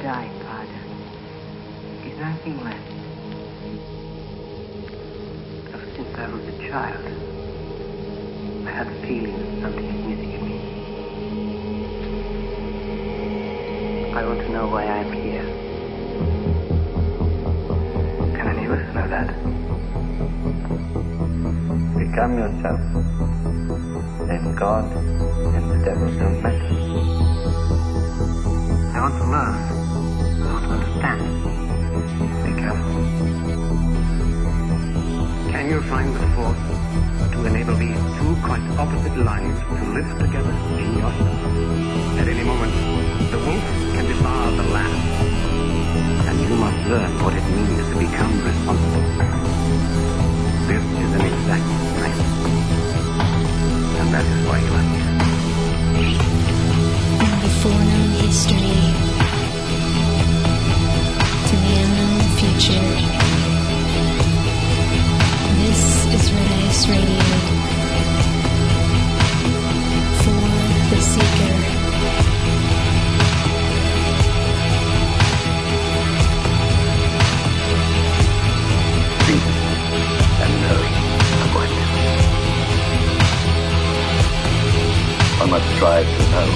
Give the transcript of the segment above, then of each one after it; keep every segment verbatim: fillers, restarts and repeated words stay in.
died, Father. There's nothing left. Ever since I was a child, I had the feeling that something is missing in me. I want to know why I'm here. Can any of us know that? Become yourself. Then God and the devil don't matter. I want to learn. I want to understand. Be careful. Can you find the force to enable these two quite opposite lives to live together in yourself? At any moment, the wolf can devour the lamb. And you must learn what it means to become responsible. This is an exact science. And that is why you are here. And before known history to the unknown future. This is Red Ice Radio for the Seeker. Think and know are what. One must strive to know.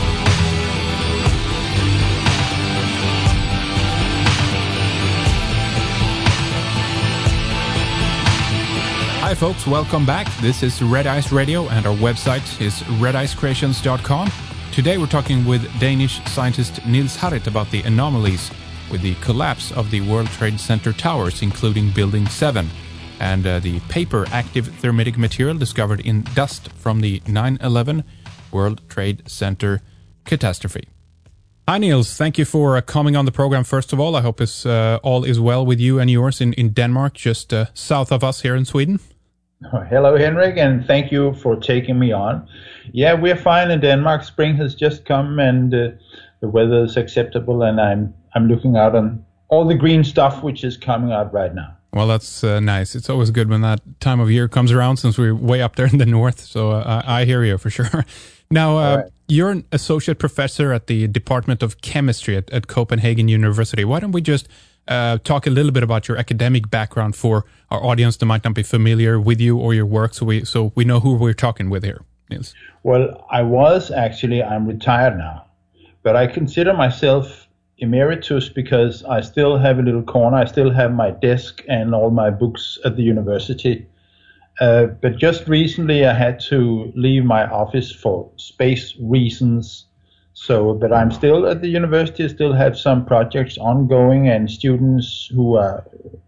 Hi folks, welcome back. This is Red Ice Radio and our website is red ice creations dot com. Today we're talking with Danish scientist Niels Harrit about the anomalies with the collapse of the World Trade Center towers, including Building seven, and uh, the paper active thermitic material discovered in dust from the nine eleven World Trade Center catastrophe. Hi Niels, thank you for uh, coming on the program first of all. I hope it's, uh, all is well with you and yours in, in Denmark, just uh, south of us here in Sweden. Hello, Henrik, and thank you for taking me on. Yeah, we're fine in Denmark. Spring has just come, and uh, the weather is acceptable, and I'm I'm looking out on all the green stuff which is coming out right now. Well, that's uh, nice. It's always good when that time of year comes around, since we're way up there in the north. So uh, I, I hear you for sure. Now, uh, right. You're an associate professor at the Department of Chemistry at, at Copenhagen University. Why don't we just Uh, talk a little bit about your academic background for our audience that might not be familiar with you or your work, so we so we know who we're talking with here, Niels. Well, I was actually, I'm retired now, but I consider myself emeritus because I still have a little corner. I still have my desk and all my books at the university. Uh, but just recently I had to leave my office for space reasons. So, but I'm still at the university, still have some projects ongoing and students who are,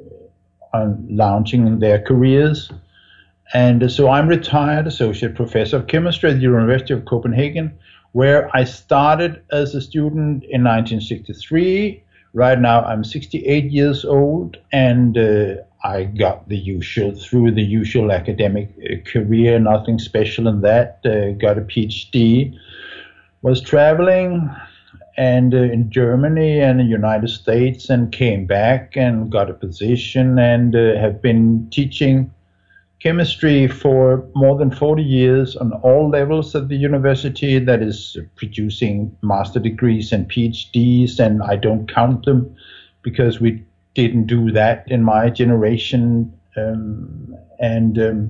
are launching their careers. And so I'm retired associate professor of chemistry at the University of Copenhagen, where I started as a student in nineteen sixty-three. Right now I'm sixty-eight years old, and uh, I got the usual, through the usual academic uh, career, nothing special in that, uh, got a PhD. Was traveling and uh, in Germany and the United States, and came back and got a position, and uh, have been teaching chemistry for more than forty years on all levels at the university. That is producing master degrees and PhDs, and I don't count them because we didn't do that in my generation. Um, and um,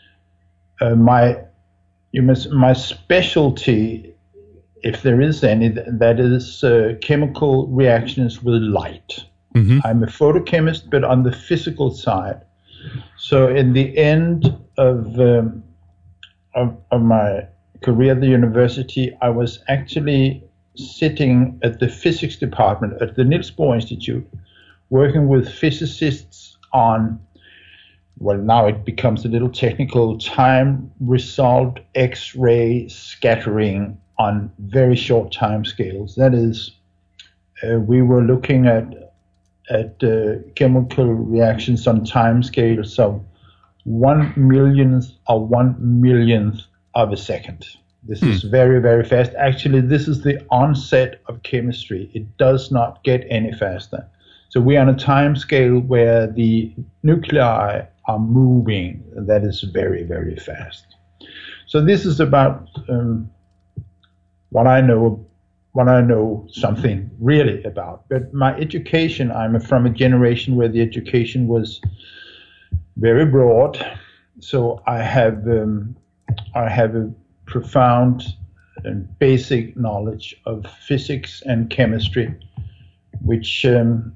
uh, my you must, my specialty, if there is any, that is uh, chemical reactions with light. Mm-hmm. I'm a photochemist, but on the physical side. So in the end of, um, of, of my career at the university, I was actually sitting at the physics department at the Niels Bohr Institute, working with physicists on, well, now it becomes a little technical, time-resolved X-ray scattering on very short time scales. That is, uh, we were looking at at uh, chemical reactions on time scales of one millionth or one millionth of a second. This hmm. is very, very fast. Actually, this is the onset of chemistry. It does not get any faster. So we are on a time scale where the nuclei are moving. That is very, very fast. So this is about um, what I know what I know something really about. But my education, I'm from a generation where the education was very broad. So I have um, I have a profound and basic knowledge of physics and chemistry, which um,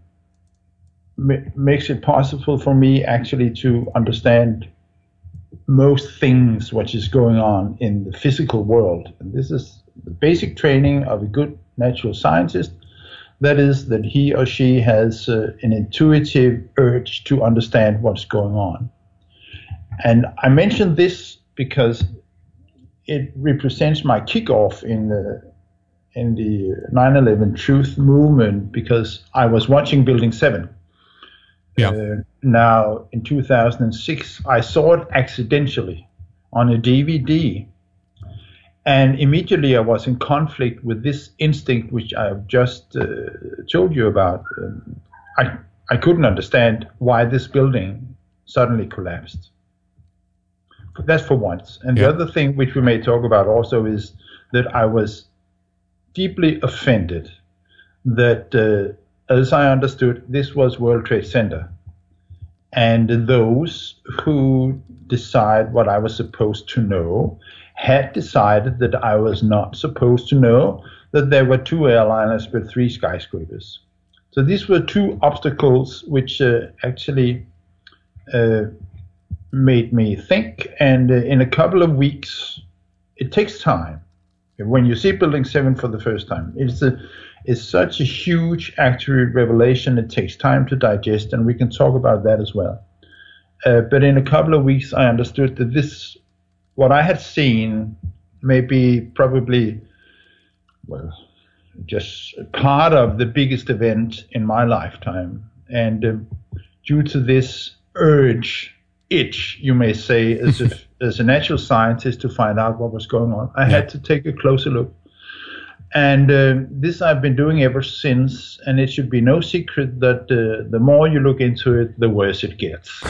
m- makes it possible for me actually to understand most things which is going on in the physical world. And this is the basic training of a good natural scientist. That is that he or she has uh, an intuitive urge to understand what's going on. And I mention this because it represents my kickoff in the in the nine eleven Truth movement, because I was watching Building seven. Yeah. Uh, now, in two thousand six, I saw it accidentally on a D V D. And immediately I was in conflict with this instinct, which I've just uh, told you about. Um, I, I couldn't understand why this building suddenly collapsed. That's for once. And Yeah. the other thing which we may talk about also is that I was deeply offended that, uh, as I understood, this was World Trade Center. And those who decide what I was supposed to know had decided that I was not supposed to know that there were two airliners with three skyscrapers. So these were two obstacles which uh, actually uh, made me think. And uh, in a couple of weeks, it takes time. When you see Building seven for the first time, it's a it's such a huge accurate revelation. It takes time to digest, and we can talk about that as well. Uh, but in a couple of weeks, I understood that this, what I had seen, may be probably, well, just part of the biggest event in my lifetime. And uh, due to this urge, itch, you may say, as a, as a natural scientist to find out what was going on, I Yeah. had to take a closer look. And uh, this I've been doing ever since, and it should be no secret that uh, the more you look into it, the worse it gets.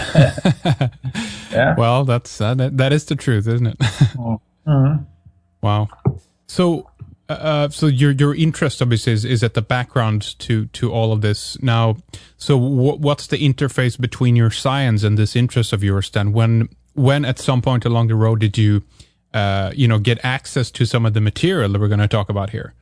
Yeah. Well, that's uh, that, that is the truth, isn't it? Mhm. Wow. So, uh, so your your interest obviously is, is at the background to to all of this now. So, w- what's the interface between your science and this interest of yours? Then, when when at some point along the road did you, uh, you know, get access to some of the material that we're going to talk about here?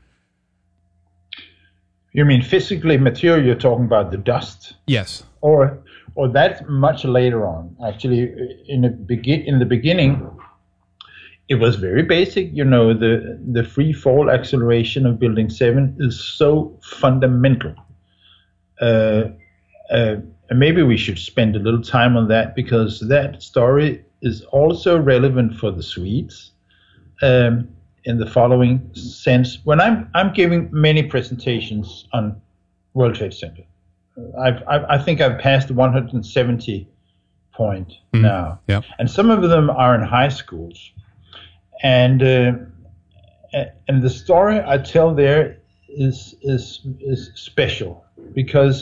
You mean physically material? You're talking about the dust, Yes. or or that's much later on. Actually, in the begin in the beginning, it was very basic. You know, the the free fall acceleration of Building seven is so fundamental. Uh, uh, and maybe we should spend a little time on that, because that story is also relevant for the Swedes. Um, in the following sense, when I'm I'm giving many presentations on World Trade Center, I've, I've I think I've passed one hundred seventy point Mm, now, yeah. and some of them are in high schools, and uh, and the story I tell there is is is special, because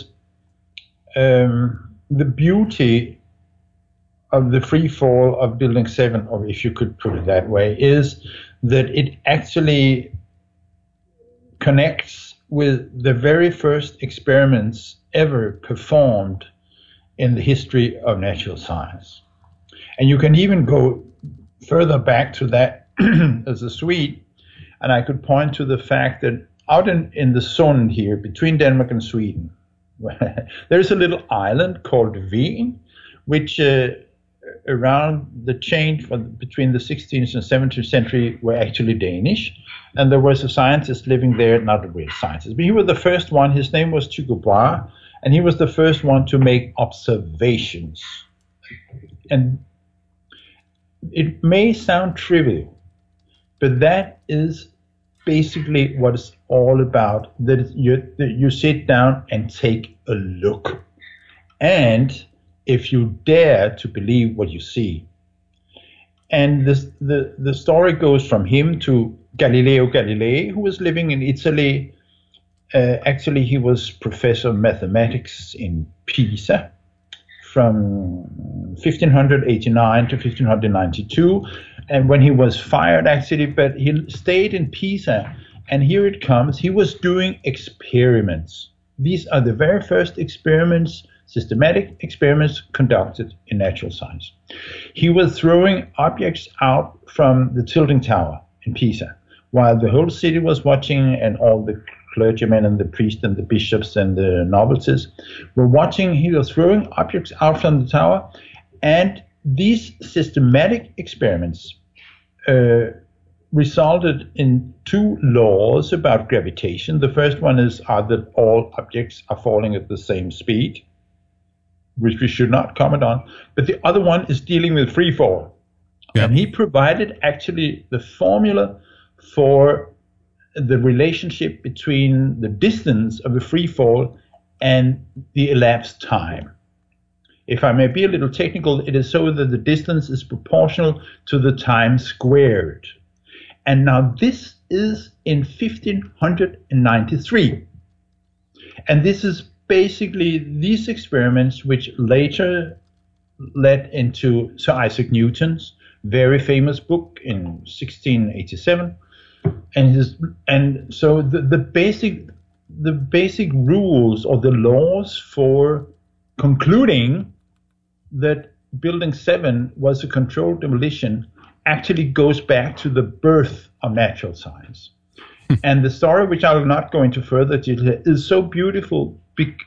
um, the beauty of the free fall of Building seven, or if you could put it that way, is that it actually connects with the very first experiments ever performed in the history of natural science. And you can even go further back to that as a Swede, and I could point to the fact that out in, in the Sund here, between Denmark and Sweden, there's a little island called Ven, which uh, around the change from between the sixteenth and seventeenth century were actually Danish, and there was a scientist living there, not a real scientist, but he was the first one. His name was Tycho Brahe, and he was the first one to make observations. And it may sound trivial, but that is basically what it's all about, that you, that you sit down and take a look. And if you dare to believe what you see. And this, the, the story goes from him to Galileo Galilei, who was living in Italy. Uh, actually, he was professor of mathematics in Pisa from fifteen eighty-nine to fifteen ninety-two. And when he was fired, actually, but he stayed in Pisa And here it comes. He was doing experiments. These are the very first experiments, systematic experiments conducted in natural science. He was throwing objects out from the tilting tower in Pisa, while the whole city was watching, and all the clergymen and the priests and the bishops and the novices were watching. He was throwing objects out from the tower, and these systematic experiments uh, resulted in two laws about gravitation. The first one is uh, that all objects are falling at the same speed, which we should not comment on. But the other one is dealing with free fall. Yeah. And he provided actually the formula for the relationship between the distance of a free fall and the elapsed time. If I may be a little technical, it is so that the distance is proportional to the time squared. And now this is in fifteen ninety-three. And this is basically these experiments which later led into Sir Isaac Newton's very famous book in sixteen eighty-seven. And his, and so the, the basic the basic rules or the laws for concluding that Building seven was a controlled demolition actually goes back to the birth of natural science. And the story, which I will not go into further detail, is so beautiful,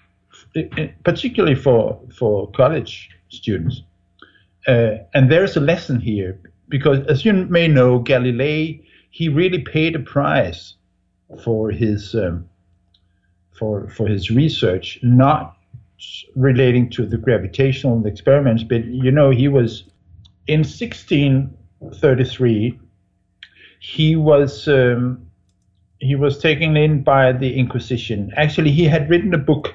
particularly for, for college students. Uh, and there's a lesson here, because as you may know, Galilei, he really paid a price for his um, for for his research, not relating to the gravitational experiments, but you know, he was in sixteen thirty-three. He was um, he was taken in by the Inquisition. Actually, he had written a book.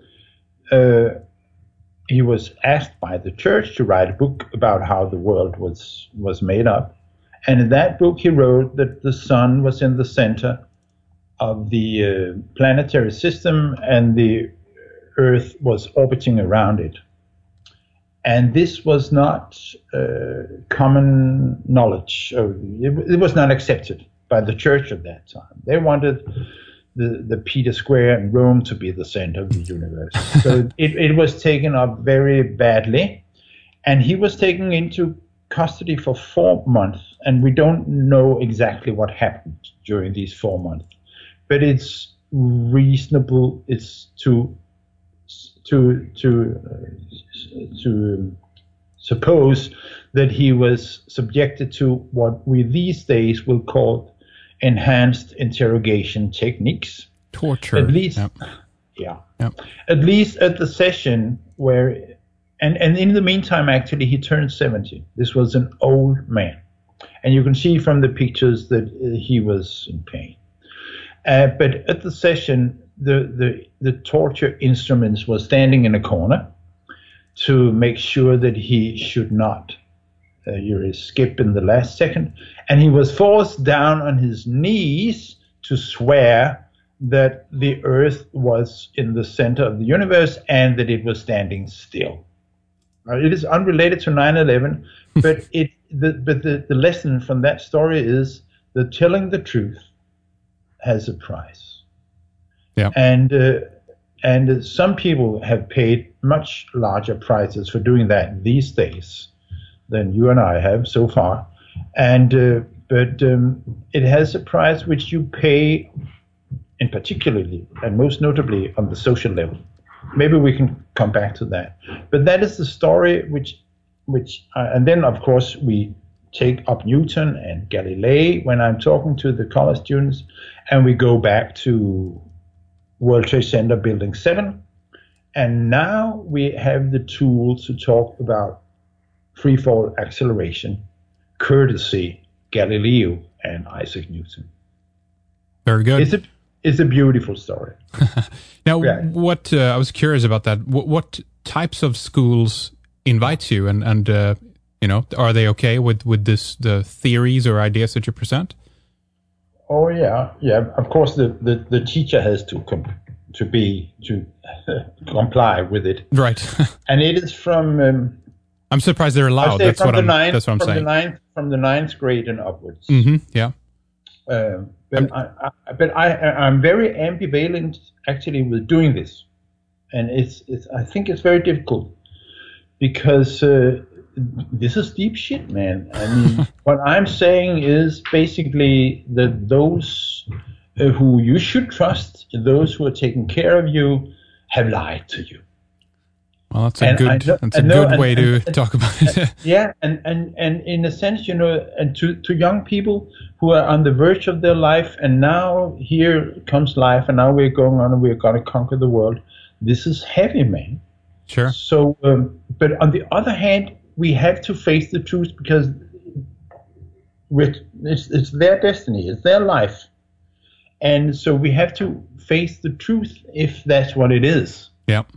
Uh, he was asked by the church to write a book about how the world was was made up. And in that book, he wrote that the sun was in the center of the uh, planetary system and the Earth was orbiting around it. And this was not uh, common knowledge. It, it was not accepted by the church at that time. They wanted the, the Peter Square in Rome to be the center of the universe. So it, it was taken up very badly. And he was taken into custody for four months, and we don't know exactly what happened during these four months. But it's reasonable. It's to to to uh, to suppose that he was subjected to what we these days will call enhanced interrogation techniques. Torture. At least, yep. yeah. Yep. At least at the session where. And, and in the meantime, actually, he turned seventy. This was an old man. And you can see from the pictures that uh, he was in pain. Uh, but at the session, the, the, the torture instruments were standing in a corner to make sure that he should not uh, you skip in the last second. And he was forced down on his knees to swear that the Earth was in the center of the universe and that it was standing still. It is unrelated to nine eleven, but it the but the, the lesson from that story is that telling the truth has a price. Yeah. And uh, and some people have paid much larger prices for doing that these days than you and I have so far. And uh, but um, it has a price which you pay, in particularly and most notably on the social level. Maybe we can come back to that. But that is the story which, which, uh, and then of course we take up Newton and Galilei when I'm talking to the college students, and we go back to World Trade Center Building seven. And now we have the tools to talk about freefall acceleration, courtesy Galileo and Isaac Newton. Very good. It's a, it's a beautiful story. Now, yeah. what uh, I was curious about that. What, what types of schools invite you, and and uh, you know, are they okay with with this the theories or ideas that you present? Oh yeah, yeah. Of course, the, the, the teacher has to com- to be to comply with it, right? And it is from. Um, I'm surprised they're allowed. That's what I'm. Ninth, that's what I'm from saying. The ninth, from the ninth grade and upwards. Mm-hmm, yeah. Uh, but I, I, but I, I'm very ambivalent actually with doing this, and it's, it's I think it's very difficult because uh, this is deep shit, man. I mean, what I'm saying is basically that those uh, who you should trust, those who are taking care of you, have lied to you. Well, that's a And good I know- that's I a know, good and- way to and- talk about it. Yeah, and, and, and in a sense, you know, and to, to young people who are on the verge of their life, and now here comes life, and now we're going on and we're going to conquer the world. This is heavy, man. Sure. So, um, but on the other hand, we have to face the truth because with, it's, it's their destiny, it's their life. And so we have to face the truth if that's what it is. Yep.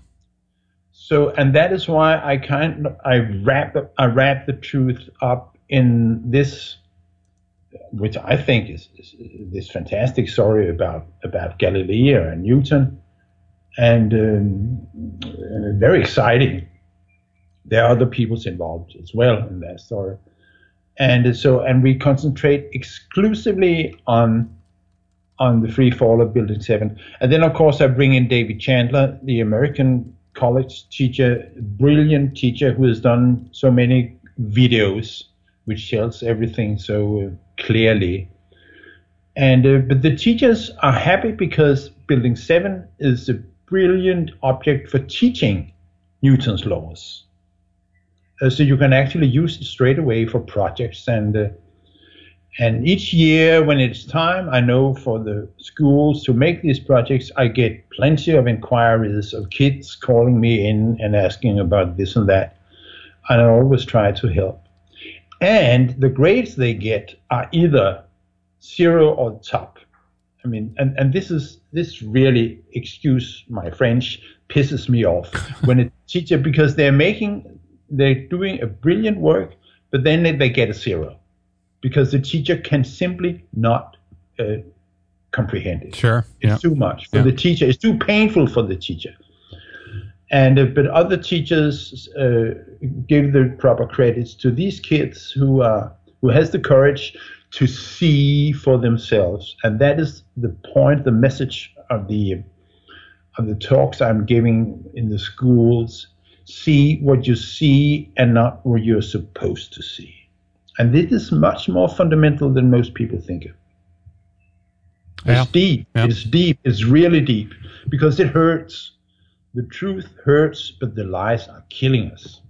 So, and that is why I kind of, I wrap I wrap the truth up in this, which I think is, is this fantastic story about about Galileo and Newton, and, um, and very exciting. There are other peoples involved as well in that story, and so and we concentrate exclusively on on the free fall of Building Seven, and then of course I bring in David Chandler, the American college teacher, brilliant teacher who has done so many videos which tells everything so uh, clearly. And uh, but the teachers are happy because Building Seven is a brilliant object for teaching Newton's laws. Uh, so you can actually use it straight away for projects, and uh, and each year when it's time, I know for the schools to make these projects, I get plenty of inquiries of kids calling me in and asking about this and that. And I always try to help. And the grades they get are either zero or top. I mean, and, and this is, this really, excuse my French, pisses me off when a teacher, because they're making, they're doing a brilliant work, but then they, they get a zero. Because the teacher can simply not uh, comprehend it. Sure. It's Yeah. too much for Yeah. the teacher. It's too painful for the teacher. And uh, but other teachers uh, give the proper credits to these kids who are who has the courage to see for themselves, and that is the point, the message of the of the talks I'm giving in the schools. See what you see and not what you're supposed to see. And this is much more fundamental than most people think of. Yeah. It's deep. Yeah. It's deep. It's really deep because it hurts. The truth hurts, but the lies are killing us.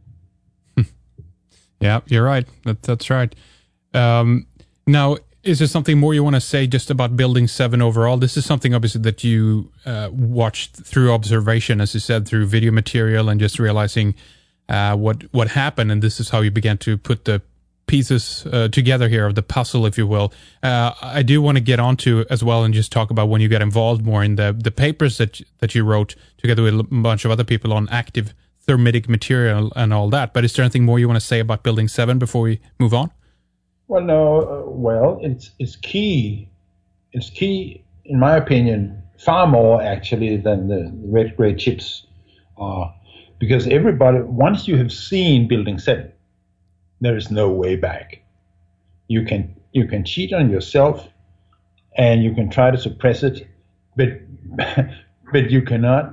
Yeah, you're right. That, that's right. Um, now, is there something more you want to say just about Building Seven overall? This is something obviously that you uh, watched through observation, as you said, through video material and just realizing uh, what what happened, and this is how you began to put the pieces uh, together here of the puzzle, if you will. Uh, I do want to get onto as well and just talk about when you got involved more in the the papers that that you wrote together with a bunch of other people on active thermitic material and all that. But is there anything more you want to say about Building Seven before we move on? Well, no. Uh, well, it's it's key. It's key, in my opinion, far more actually than the red gray chips are, because everybody, once you have seen Building Seven, there is no way back. You can you can cheat on yourself, and you can try to suppress it, but but you cannot.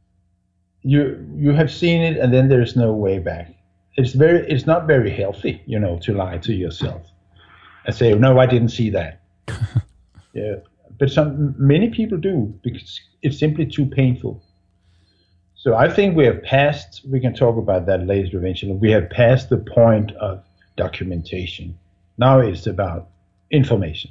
You you have seen it, and then there is no way back. It's very it's not very healthy, you know, to lie to yourself and say, no, I didn't see that. Yeah, but some many people do because it's simply too painful. So I think we have passed, we can talk about that later eventually, we have passed the point of documentation. Now it's about information.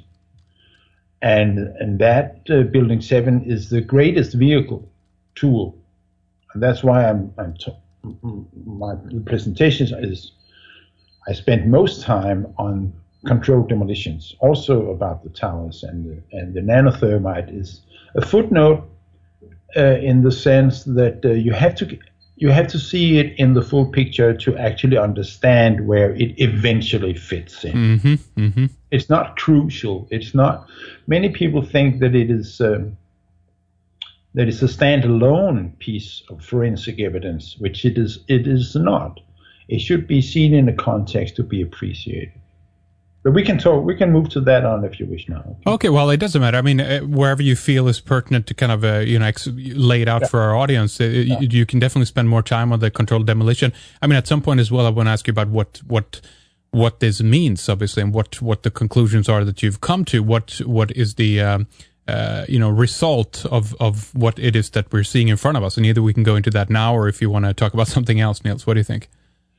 And and that uh, Building Seven is the greatest vehicle, tool. And that's why I'm, I'm t- my presentations is, I spent most time on controlled demolitions, also about the towers, and the, and the nanothermite is a footnote Uh, in the sense that uh, you have to you have to see it in the full picture to actually understand where it eventually fits in. Mm-hmm, mm-hmm. It's not crucial. It's not. Many people think that it is um, that it's a standalone piece of forensic evidence, which it is. It is not. It should be seen in a context to be appreciated. But we can talk. We can move to that on if you wish now. Okay, well, it doesn't matter. I mean, uh, wherever you feel is pertinent to kind of uh, you know ex- lay it out yeah. for our audience, uh, yeah. you, you can definitely spend more time on the controlled demolition. I mean, at some point as well, I want to ask you about what what what this means, obviously, and what, what the conclusions are that you've come to. What what is the um, uh, you know result of of what it is that we're seeing in front of us? And either we can go into that now, or if you want to talk about something else, Niels, what do you think?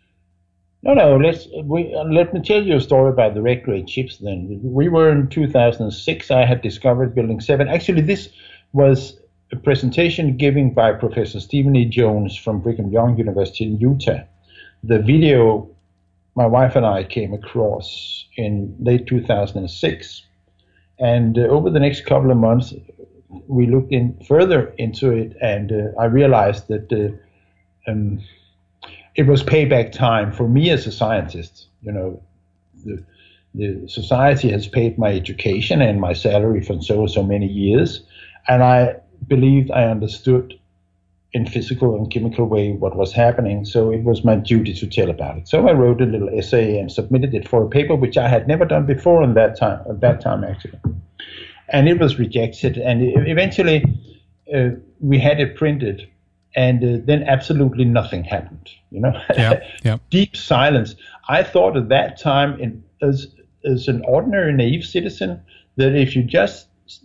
No, no. Let's we uh, let me tell you a story about the red grade chips. Then we were in two thousand six. I had discovered Building Seven. Actually, this was a presentation given by Professor Stephen E. Jones from Brigham Young University in Utah. The video my wife and I came across in late two thousand six, and uh, over the next couple of months, we looked in further into it, and uh, I realized that. Uh, um, It was payback time for me as a scientist. You know, the, the society has paid my education and my salary for so so many years, and I believed I understood in physical and chemical way what was happening. So it was my duty to tell about it. So I wrote a little essay and submitted it for a paper, which I had never done before in that time. At that time, actually, and it was rejected. And eventually, uh, we had it printed. And uh, then absolutely nothing happened, you know. Yeah, yeah. Deep silence. I thought at that time, in, as as an ordinary naive citizen, that if you just s-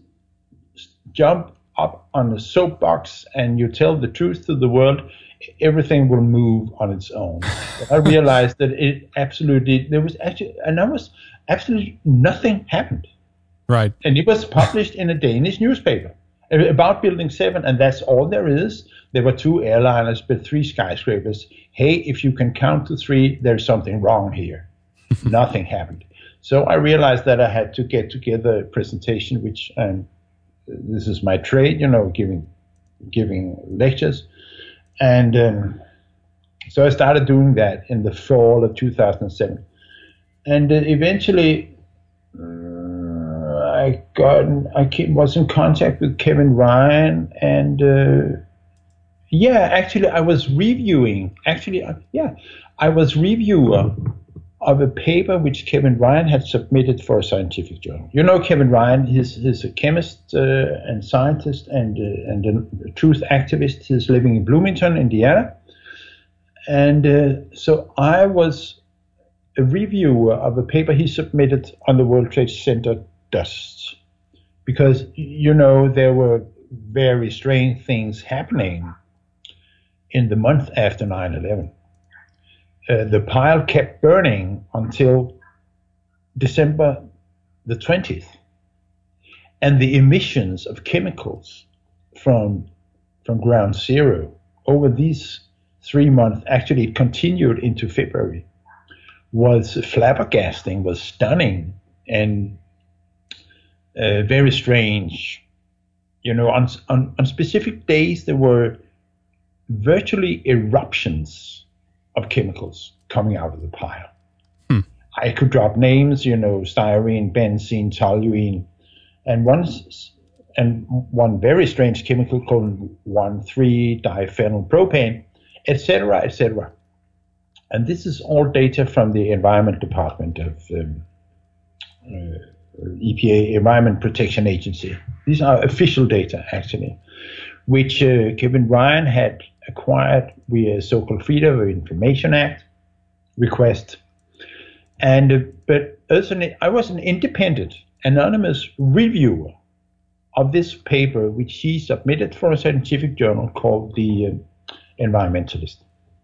jump up on a soapbox and you tell the truth to the world, everything will move on its own. But I realized that it absolutely there was actually, and I was absolutely nothing happened. Right. And it was published in a Danish newspaper about Building Seven, and that's all there is. There were two airliners, but three skyscrapers. Hey, if you can count to three, there's something wrong here. Nothing happened. So I realized that I had to get together a presentation, which um, this is my trade, you know, giving giving lectures. And um, so I started doing that in the fall of two thousand seven. And uh, eventually, uh, I got, I came, was in contact with Kevin Ryan, and uh, yeah, actually, I was reviewing. Actually, uh, yeah, I was reviewer of a paper which Kevin Ryan had submitted for a scientific journal. You know Kevin Ryan, he's, he's a chemist uh, and scientist and uh, and a truth activist. He's living in Bloomington, Indiana. And uh, so I was a reviewer of a paper he submitted on the World Trade Center dust. Because, you know, there were very strange things happening in the month after nine eleven. Uh, the pile kept burning until December the twentieth. And the emissions of chemicals from, from ground zero over these three months, actually it continued into February, was flabbergasting, was stunning, and uh, very strange. You know, on, on, on specific days there were virtually eruptions of chemicals coming out of the pile. Hmm. I could drop names, you know, styrene, benzene, toluene, and one and one very strange chemical called one three diphenyl propane, et cetera, et cetera. And this is all data from the Environment Department of um, uh, E P A, Environment Protection Agency. These are official data, actually, which uh, Kevin Ryan had acquired via so-called Freedom of Information Act request. And uh, but as an, I was an independent, anonymous reviewer of this paper, which he submitted for a scientific journal called the uh, Environmentalist.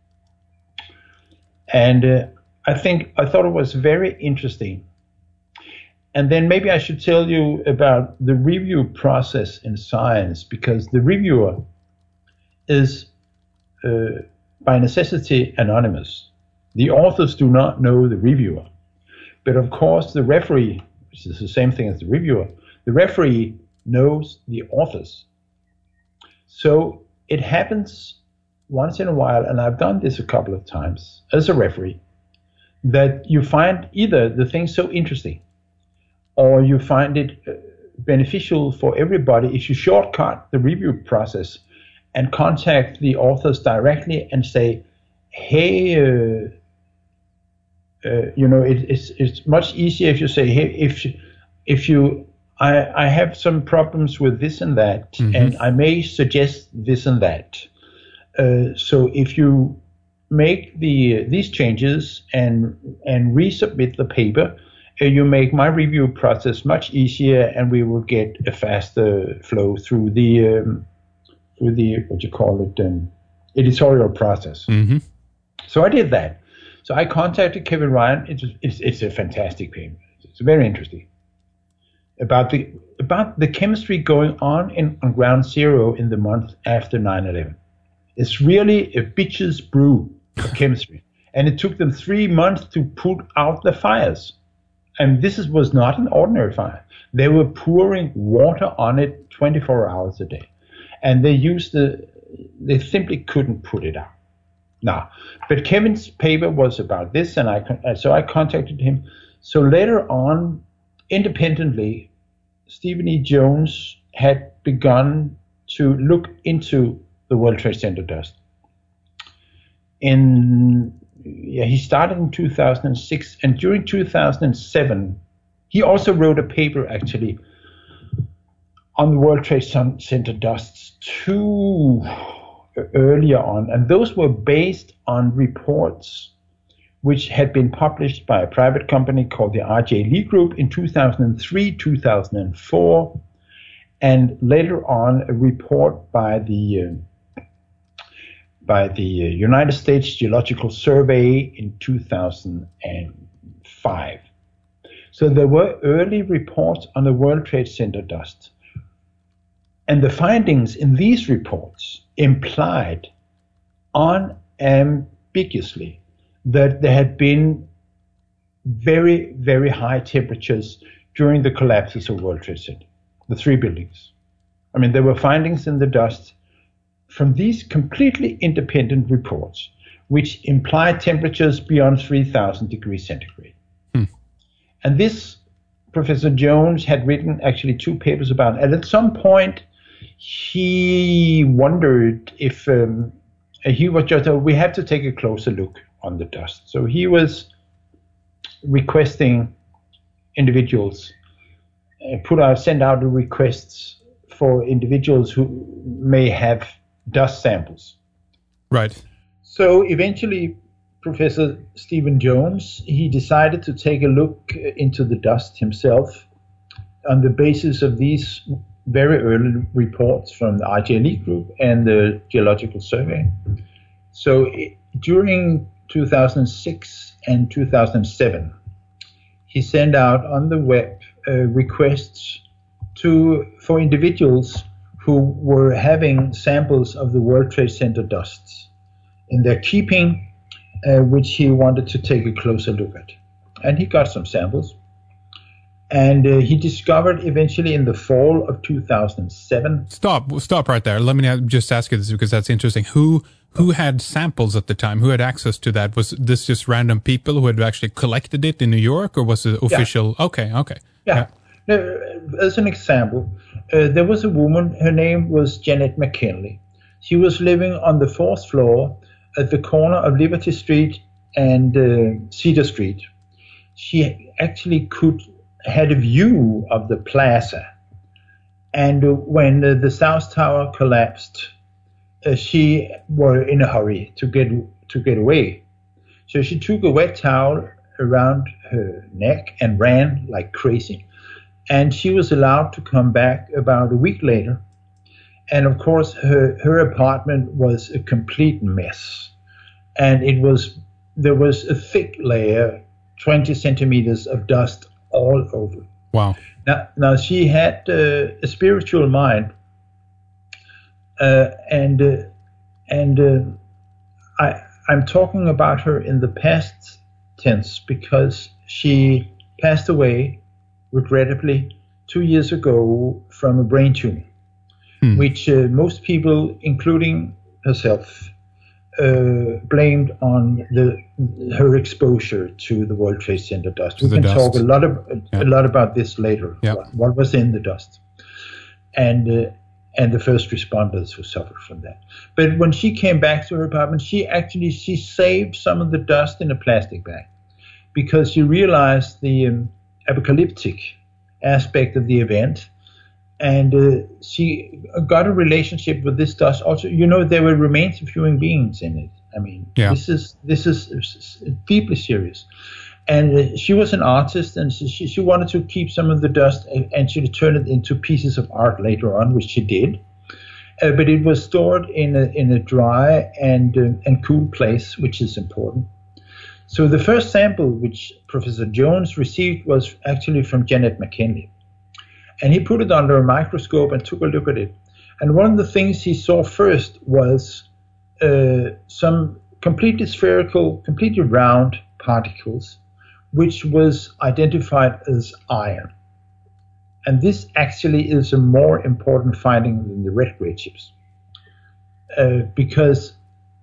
And uh, I think I thought it was very interesting. And then maybe I should tell you about the review process in science, because the reviewer is uh, by necessity anonymous. The authors do not know the reviewer. But of course the referee, which is the same thing as the reviewer, the referee knows the authors. So it happens once in a while, and I've done this a couple of times as a referee, that you find either the thing so interesting or you find it uh, beneficial for everybody if you shortcut the review process and contact the authors directly and say, hey, uh, uh, you know, it, it's it's much easier if you say, hey, if if you, I I have some problems with this and that, mm-hmm. and I may suggest this and that. Uh, so if you make the these changes and and resubmit the paper, uh, you make my review process much easier, and we will get a faster flow through the um, through the what you call it um, editorial process. Mm-hmm. So I did that. So I contacted Kevin Ryan. It's it's, it's a fantastic paper. It's very interesting about the about the chemistry going on in on Ground Zero in the month after nine eleven. It's really a bitch's brew of chemistry, and it took them three months to put out the fires. And this is, was not an ordinary fire. They were pouring water on it twenty-four hours a day, and they used the. They simply couldn't put it out. Now, but Kevin's paper was about this, and I so I contacted him. So later on, independently, Stephen E. Jones had begun to look into the World Trade Center dust. In yeah, he started in two thousand six, and during two thousand seven, he also wrote a paper actually on the World Trade Center dusts too earlier on, and those were based on reports which had been published by a private company called the R J Lee Group in two thousand three, two thousand four, and later on a report by the uh, by the United States Geological Survey in two thousand five. So there were early reports on the World Trade Center dust. And the findings in these reports implied unambiguously that there had been very, very high temperatures during the collapses of World Trade Center, the three buildings. I mean, there were findings in the dust from these completely independent reports, which implied temperatures beyond three thousand degrees centigrade. Hmm. And this, Professor Jones had written actually two papers about it. And at some point, he wondered if um, he was just, uh, we have to take a closer look on the dust. So he was requesting individuals, uh, put out, send out the requests for individuals who may have dust samples. Right. So eventually, Professor Stephen Jones, he decided to take a look into the dust himself on the basis of these very early reports from the R J Lee Group and the Geological Survey. So it, during two thousand six and two thousand seven, he sent out on the web uh, requests to for individuals who were having samples of the World Trade Center dusts in their keeping, uh, which he wanted to take a closer look at. And he got some samples. And uh, he discovered eventually in the fall of two thousand seven. Stop, stop right there. Let me just ask you this because that's interesting. Who who had samples at the time? Who had access to that? Was this just random people who had actually collected it in New York, or was it official? Yeah. Okay, okay. Yeah. yeah. Now, as an example, uh, there was a woman, her name was Janet McKinley. She was living on the fourth floor at the corner of Liberty Street and uh, Cedar Street. She actually could had a view of the plaza, and uh, when uh, the South Tower collapsed, uh, she were in a hurry to get to get away. So she took a wet towel around her neck and ran like crazy, and she was allowed to come back about a week later. And of course, her her apartment was a complete mess, and it was there was a thick layer, twenty centimeters of dust all over. Wow. Now, now she had uh, a spiritual mind, uh, and uh, and uh, I I'm talking about her in the past tense because she passed away, regrettably, two years ago from a brain tumor, hmm. which uh, most people, including herself, Uh, blamed on the her exposure to the World Trade Center dust. To we can dust. talk a lot of, yeah. a lot about this later. Yeah. What, what was in the dust, and uh, and the first responders who suffered from that. But when she came back to her apartment, she actually she saved some of the dust in a plastic bag. because she realized the um, apocalyptic aspect of the event, and uh, she got a relationship with this dust. Also, you know, there were remains of human beings in it. I mean, yeah. this is this is deeply serious. And uh, she was an artist, and she she wanted to keep some of the dust, and, and she turned it into pieces of art later on, which she did. Uh, but it was stored in a in a dry and uh, and cool place, which is important. So the first sample which Professor Jones received was actually from Janet McKinley. And he put it under a microscope and took a look at it. And one of the things he saw first was uh, some completely spherical, completely round particles, which was identified as iron. And this actually is a more important finding than the red gray chips. Uh, because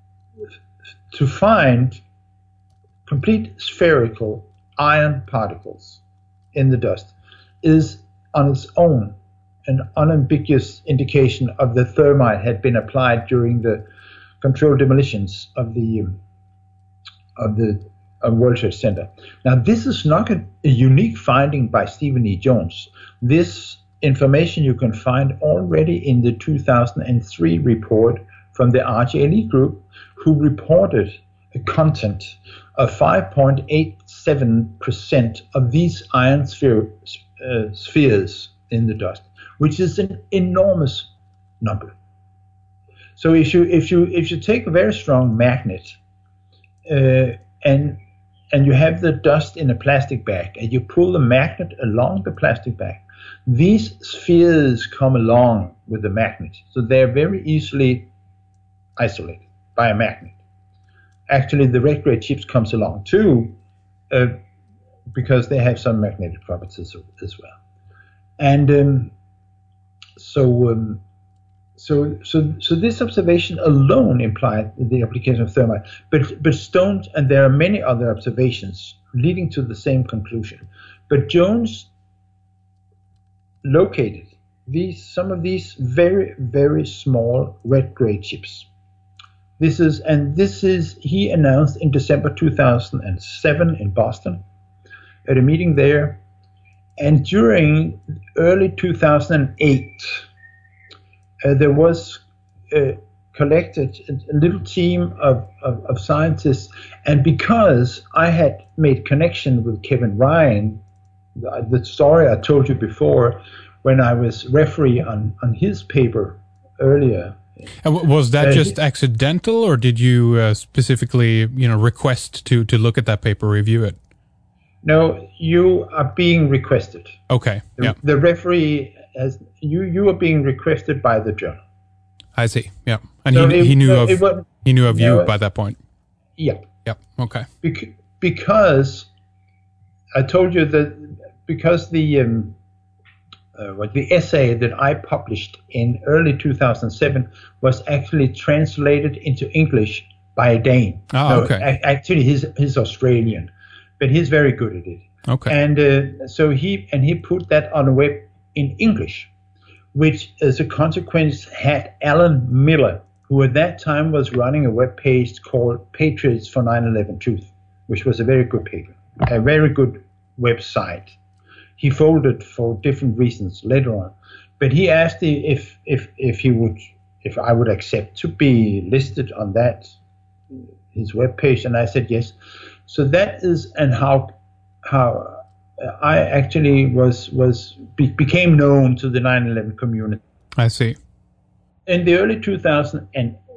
to find complete spherical iron particles in the dust is on its own an unambiguous indication of the thermite had been applied during the controlled demolitions of the um, of the of World Trade Center. Now, this is not a, a unique finding by Stephen E. Jones. This information you can find already in the two thousand three report from the R J L E group, who reported a content of five point eight seven percent of these iron sphere, uh, spheres in the dust, which is an enormous number. So if you if you if you take a very strong magnet uh, and and you have the dust in a plastic bag and you pull the magnet along the plastic bag, these spheres come along with the magnet, so they're very easily isolated by a magnet. Actually, the red gray chips comes along too, uh, because they have some magnetic properties as well. And um, so, um, so, so, so this observation alone implied the application of thermite. But, but Jones, and there are many other observations leading to the same conclusion. But Jones located these some of these very, very small red gray chips. This is, and this is, he announced in December two thousand seven in Boston at a meeting there. And during early two thousand eight, uh, there was uh, collected a, a little team of, of, of scientists. And because I had made connection with Kevin Ryan, the, the story I told you before, when I was referee on, on his paper earlier. And was that uh, just accidental, or did you uh, specifically, you know, request to, to look at that paper, review it? No, you are being requested. Okay. The, yeah. the referee has you. You are being requested by the journal. I see. Yeah, and So he it- he knew no, of it was- he knew of you no, by that point. Yeah, Yeah. Okay. Bec- because I told you that because the um, uh, what the essay that I published in early two thousand seven was actually translated into English by a Dane. Oh, No, okay. a- actually, he's he's Australian, but he's very good at it. Okay. And uh, so he and he put that on the web in English, which as a consequence had Alan Miller, who at that time was running a web page called Patriots for nine eleven Truth, which was a very good paper, a very good website. He folded for different reasons later on, but he asked if if if he would if I would accept to be listed on that his web page, and I said yes. So that is and how how I actually was was be, became known to the nine eleven community. I see. In the early two thousand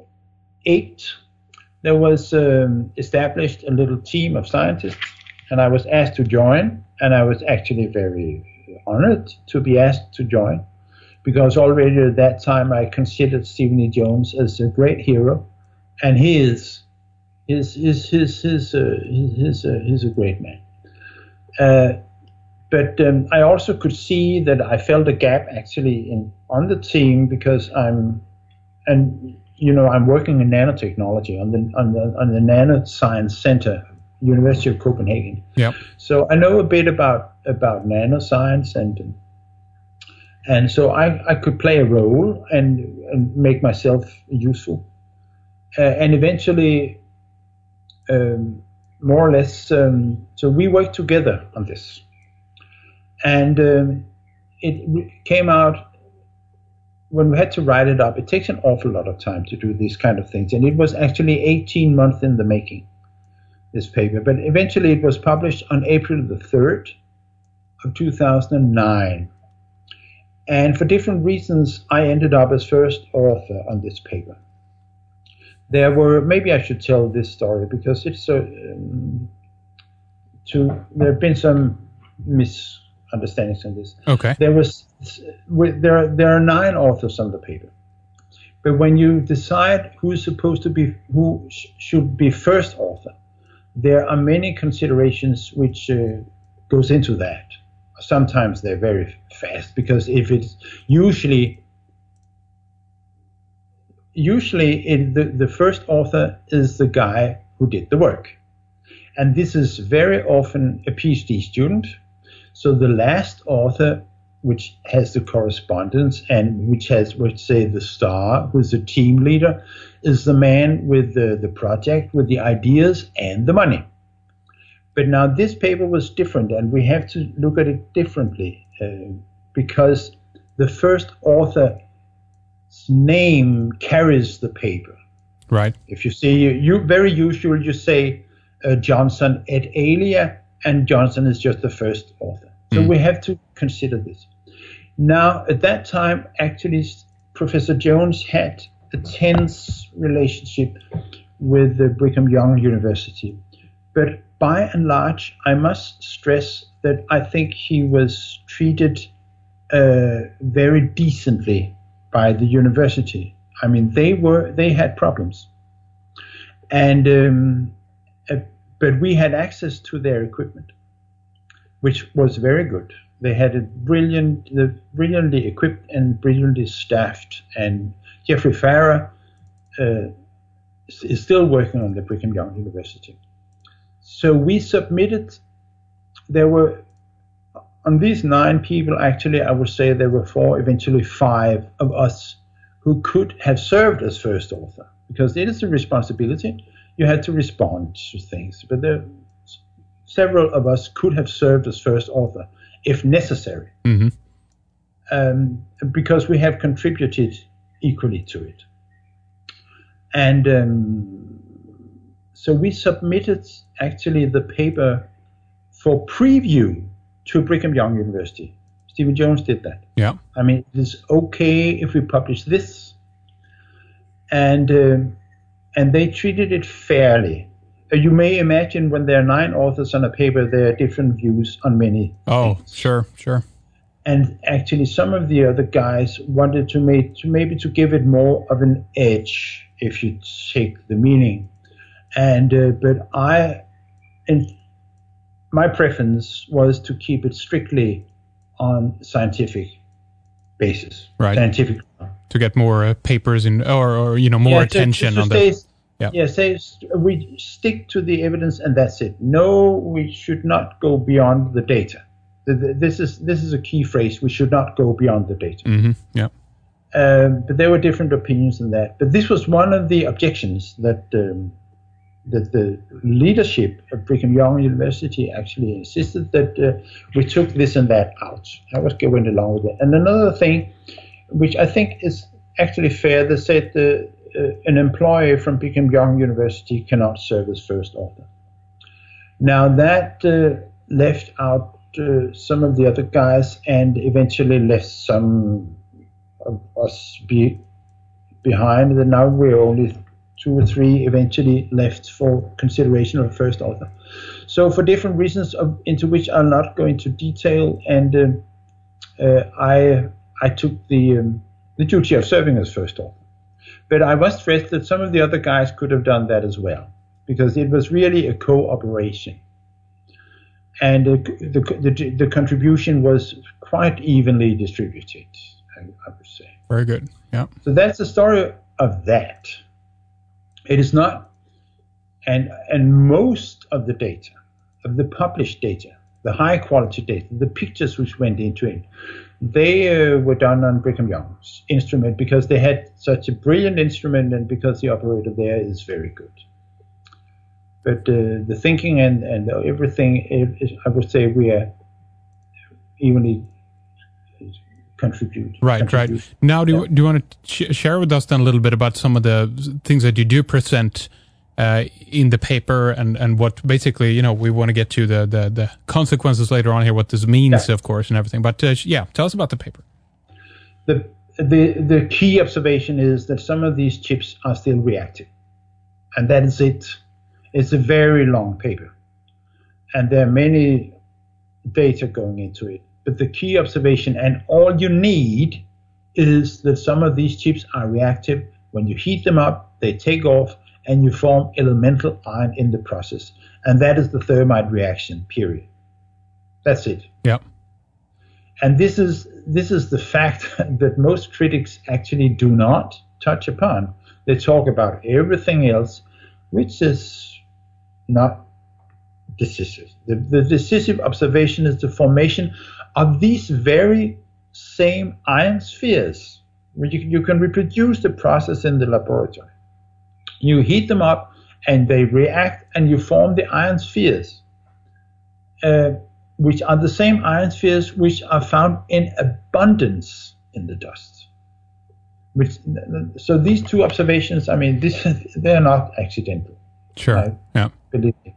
eight, there was um, established a little team of scientists, and I was asked to join, and I was actually very honored to be asked to join, because already at that time I considered Stephen E. Jones as a great hero, and he is, his, his, his, his, uh, his, uh, he's a great man. Uh, but um, I also could see that I felt a gap actually in on the team, because I'm, and you know, I'm working in nanotechnology on the on the on the Nanoscience Center, University of Copenhagen. Yeah. So I know a bit about about nanoscience, and and so I, I could play a role and, and make myself useful, uh, and eventually um, more or less, um, so we worked together on this. And um, it came out, when we had to write it up, it takes an awful lot of time to do these kind of things. And it was actually eighteen months in the making, this paper. But eventually it was published on April the third of two thousand nine. And for different reasons, I ended up as first author on this paper. There were, maybe I should tell this story because it's so, um, to, there have been some misunderstandings on this. Okay. There was, there are, there are nine authors on the paper. But when you decide who is supposed to be, who sh- should be first author, there are many considerations which uh, goes into that. Sometimes they're very fast because if it's usually, usually in the, the first author is the guy who did the work. And this is very often a PhD student. So the last author, which has the correspondence and which has, let's say, the star, who's the team leader, is the man with the, the project, with the ideas and the money. But now this paper was different, and we have to look at it differently uh, because the first author's name carries the paper. Right. If you see, you, you very usual you say uh, Johnson et alia, and Johnson is just the first author. So mm. we have to consider this. Now, at that time, actually, Professor Jones had a tense relationship with the Brigham Young University, but by and large, I must stress that I think he was treated uh, very decently by the university. I mean, they were they had problems, and um, uh, but we had access to their equipment, which was very good. They had a brilliant, the brilliantly equipped and brilliantly staffed. And Jeffrey Farrar uh, is still working on the Brigham Young University. So we submitted, there were, on these nine people, actually, I would say there were four, eventually five of us who could have served as first author, because it is a responsibility. You had to respond to things, but there, several of us could have served as first author if necessary, mm-hmm. um, because we have contributed equally to it. And um, so we submitted actually the paper for preview to Brigham Young University. Stephen Jones did that. Yeah. I mean, it is okay if we publish this. And um, and they treated it fairly. Uh, you may imagine when there are nine authors on a paper, there are different views on many Oh, things. sure, sure. And actually, some of the other guys wanted to make to maybe to give it more of an edge, if you take the meaning. And uh, but I, in my preference was to keep it strictly on scientific basis, Right. Scientific. To get more uh, papers in, or, or you know, more Yeah, attention to, to on stay, the. Yeah. yeah, say we stick to the evidence and that's it. No, we should not go beyond the data. The, the, this is this is a key phrase. We should not go beyond the data. Mm-hmm. Yeah. Um, but there were different opinions on that. But this was one of the objections that um, that the leadership of Brigham Young University actually insisted that uh, we took this and that out. I was going along with it. And another thing, which I think is actually fair, they said uh, uh, an employee from Brigham Young University cannot serve as first author. Now that uh, left out uh, some of the other guys and eventually left some of us be behind. And now we're only two or three eventually left for consideration of first author. So for different reasons of, into which I'm not going to detail, and uh, uh, I I took the um, the duty of serving as first author. But I must stress that some of the other guys could have done that as well, because it was really a cooperation. And uh, the, the the contribution was quite evenly distributed, I, I would say. Very good. Yeah. So that's the story of that. It is not, and and most of the data, of the published data, the high quality data, the pictures which went into it, they uh, were done on Brigham Young's instrument because they had such a brilliant instrument and because the operator there is very good. but uh, the thinking and, and everything, is, I would say we are evenly contribute. Right, contribute. right. Now, do you, Yeah. do you want to sh- share with us then a little bit about some of the things that you do present uh, in the paper, and, and what basically, you know, we want to get to the, the, the consequences later on here, what this means, Yeah. of course, and everything. But uh, yeah, tell us about the paper. The, the, the key observation is that some of these chips are still reactive. And that is it. It's a very long paper. And there are many data going into it. But the key observation, and all you need, is that some of these chips are reactive. When you heat them up, they take off, and you form elemental iron in the process. And that is the thermite reaction, period. That's it. Yeah. And this is this is the fact that most critics actually do not touch upon. They talk about everything else, which is not decisive. The, the decisive observation is the formation of these very same iron spheres. You, you can reproduce the process in the laboratory. You heat them up, and they react, and you form the iron spheres. Uh, which are the same iron spheres which are found in abundance in the dust. Which, so these two observations, I mean, this, they're not accidental. Sure. I yeah. believe me.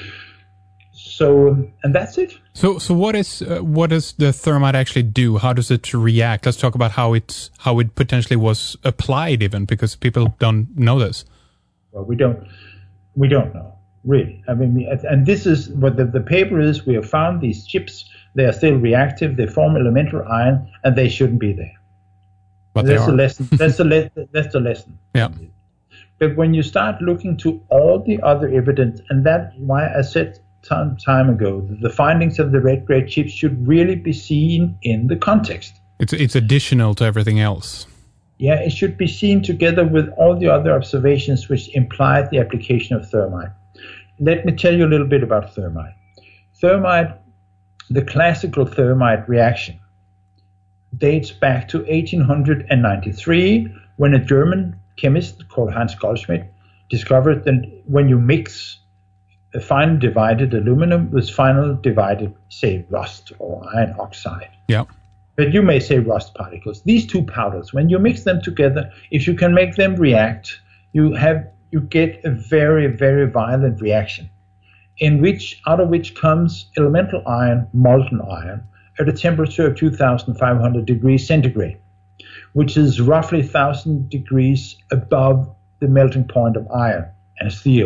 So, um, and that's it. So, so what is uh, what does the thermite actually do? How does it react? Let's talk about how it's how it potentially was applied, even because people don't know this. Well, we don't, we don't know. Really, I mean, and this is what the, the paper is. We have found these chips. They are still reactive. They form elemental iron, and they shouldn't be there. But that's they the are. lesson. That's the le- that's the lesson. Yeah. But when you start looking to all the other evidence, and that's why I said some time ago that the findings of the red grade chips should really be seen in the context. It's it's additional to everything else. Yeah, it should be seen together with all the other observations which imply the application of thermite. Let me tell you a little bit about thermite. Thermite, the classical thermite reaction, dates back to eighteen ninety-three, when a German chemist called Hans Goldschmidt discovered that when you mix a fine divided aluminum with final divided, say, rust or iron oxide, Yeah. but you may say rust particles, these two powders, when you mix them together, if you can make them react, you have you get a very, very violent reaction, in which, out of which comes elemental iron, molten iron, at a temperature of two thousand five hundred degrees centigrade, which is roughly one thousand degrees above the melting point of iron and steel.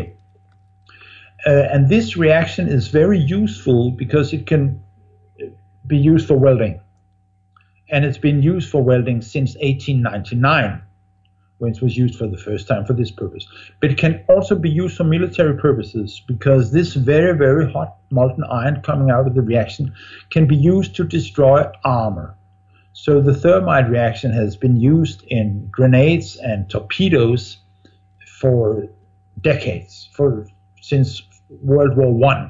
Uh, and this reaction is very useful because it can be used for welding. And it's been used for welding since eighteen ninety-nine. When it was used for the first time for this purpose. But it can also be used for military purposes, because this very, very hot molten iron coming out of the reaction can be used to destroy armor. So the thermite reaction has been used in grenades and torpedoes for decades, for since World War One.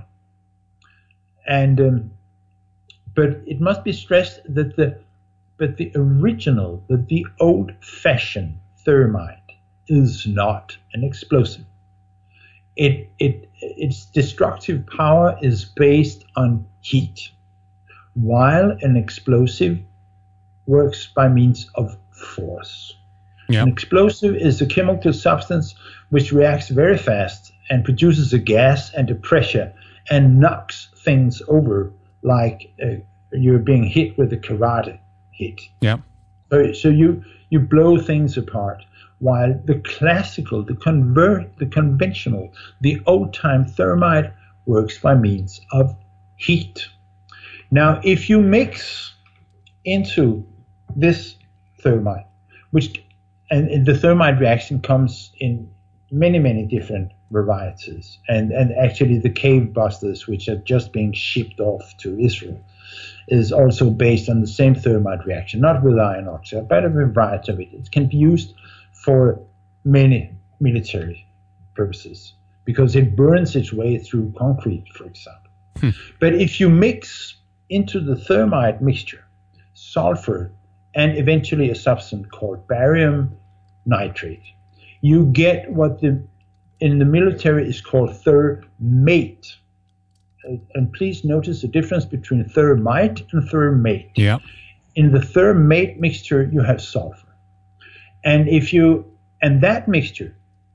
And um, but it must be stressed that the but the original, that the old-fashioned thermite is not an explosive. It, it, its destructive power is based on heat, while an explosive works by means of force. Yeah. An explosive is a chemical substance which reacts very fast and produces a gas and a pressure and knocks things over like uh, you're being hit with a karate hit. Yeah. So, so you you blow things apart, while the classical, the convert, the conventional, the old-time thermite works by means of heat. Now, if you mix into this thermite, which and, and the thermite reaction comes in many, many different varieties, and, and actually the cave busters, which are just being shipped off to Israel, is also based on the same thermite reaction, not with iron oxide, but a variety of it. It can be used for many military purposes because it burns its way through concrete, for example. Hmm. But if you mix into the thermite mixture sulfur and eventually a substance called barium nitrate, you get what the in the military is called thermate. Uh, and please notice the difference between thermite and thermate. Yeah. In the thermate mixture, you have sulfur. And if you, and that mixture,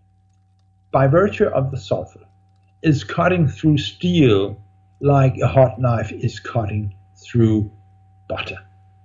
by virtue of the sulfur, is cutting through steel like a hot knife is cutting through butter.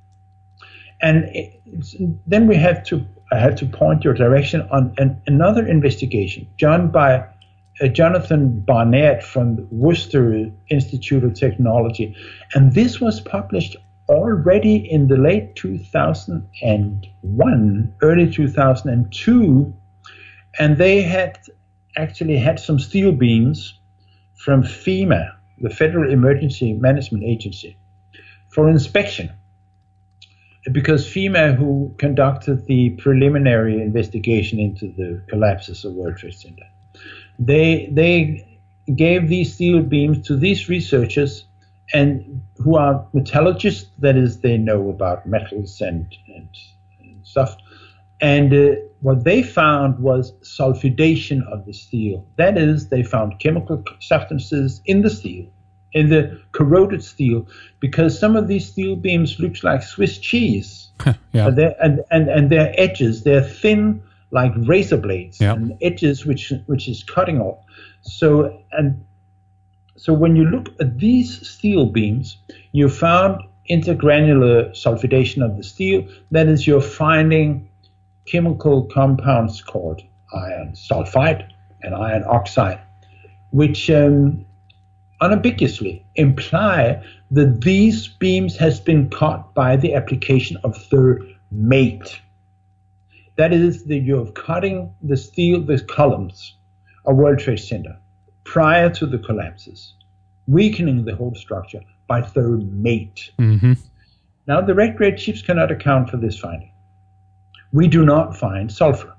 And it's, then we have to, I have to point your direction on an, another investigation done by uh, Jonathan Barnett from the Worcester Institute of Technology. And this was published already in the late two thousand one, early two thousand two, and they had actually had some steel beams from FEMA, the Federal Emergency Management Agency, for inspection. Because FEMA, who conducted the preliminary investigation into the collapses of World Trade Center, they they gave these steel beams to these researchers, and who are metallurgists, that is, they know about metals and, and, and stuff. And uh, what they found was sulfidation of the steel. That is, they found chemical substances in the steel, in the corroded steel, because some of these steel beams look like Swiss cheese. Yeah. And, and, and, and their edges, they're thin like razor blades, yeah. and edges which which is cutting off. So and so when you look at these steel beams, you found intergranular sulfidation of the steel. That is, you're finding chemical compounds called iron sulfide and iron oxide, which um, unambiguously imply that these beams has been cut by the application of thermate. That is, that you're cutting the steel, the columns of World Trade Center prior to the collapses, weakening the whole structure by thermate. Mm-hmm. Now, the red grade chips cannot account for this finding. We do not find sulfur,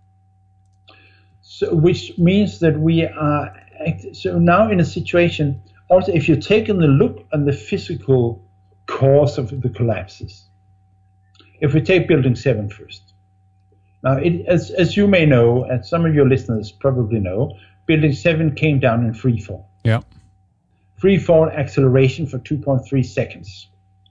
so, which means that we are so now in a situation. Also, if you take a look on the physical cause of the collapses, if we take Building seven first. Now, it, as as you may know, and some of your listeners probably know, Building seven came down in free fall. Yeah. Free fall acceleration for two point three seconds,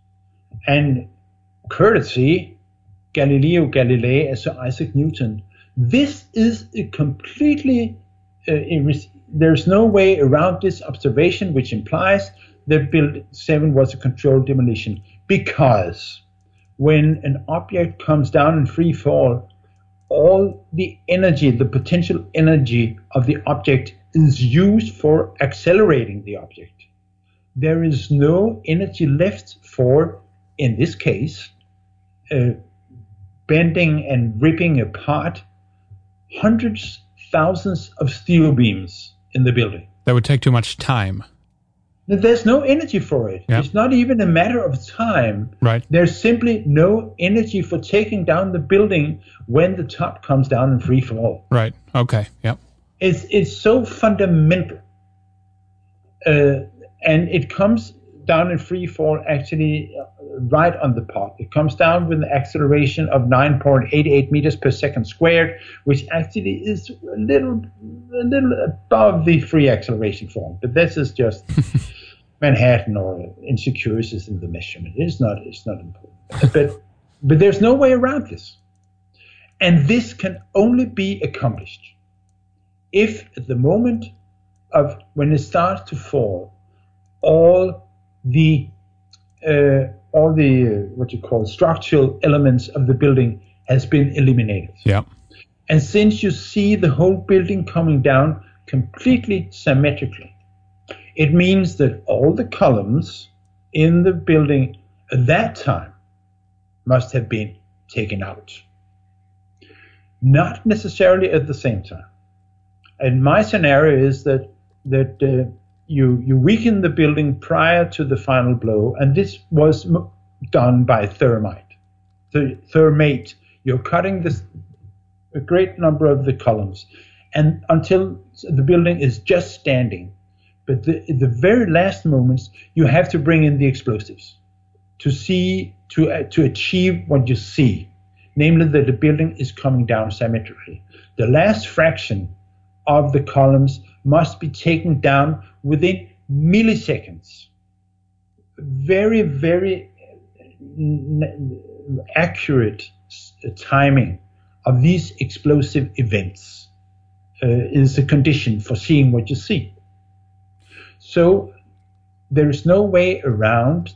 and courtesy Galileo Galilei and Sir Isaac Newton, this is a completely, uh, irre- there's no way around this observation, which implies that Building seven was a controlled demolition, because when an object comes down in free fall, all the energy, the potential energy of the object is used for accelerating the object. There is no energy left for, in this case, uh, bending and ripping apart hundreds, thousands of steel beams in the building. That would take too much time. There's no energy for it. Yeah. It's not even a matter of time. Right. There's simply no energy for taking down the building when the top comes down in free fall. Right. Okay. Yep. It's it's so fundamental, uh, and it comes down in free fall actually uh, right on the part. It comes down with an acceleration of nine point eight eight meters per second squared, which actually is a little a little above the free acceleration form. But this is just Manhattan or insecurities in the measurement. It's not it's not important. But but there's no way around this, and this can only be accomplished if at the moment of when it starts to fall, all the uh, all the uh, what you call structural elements of the building has been eliminated. Yeah. And since you see the whole building coming down completely symmetrically, it means that all the columns in the building at that time must have been taken out. Not necessarily at the same time. And my scenario is that that uh, you you weaken the building prior to the final blow, and this was m- done by thermite, the thermate. You're cutting this a great number of the columns, and until the building is just standing. But the, in the very last moments, you have to bring in the explosives to see to uh, to achieve what you see, namely that the building is coming down symmetrically. The last fraction of the columns must be taken down within milliseconds. Very, very accurate timing of these explosive events uh, is a condition for seeing what you see. So there is no way around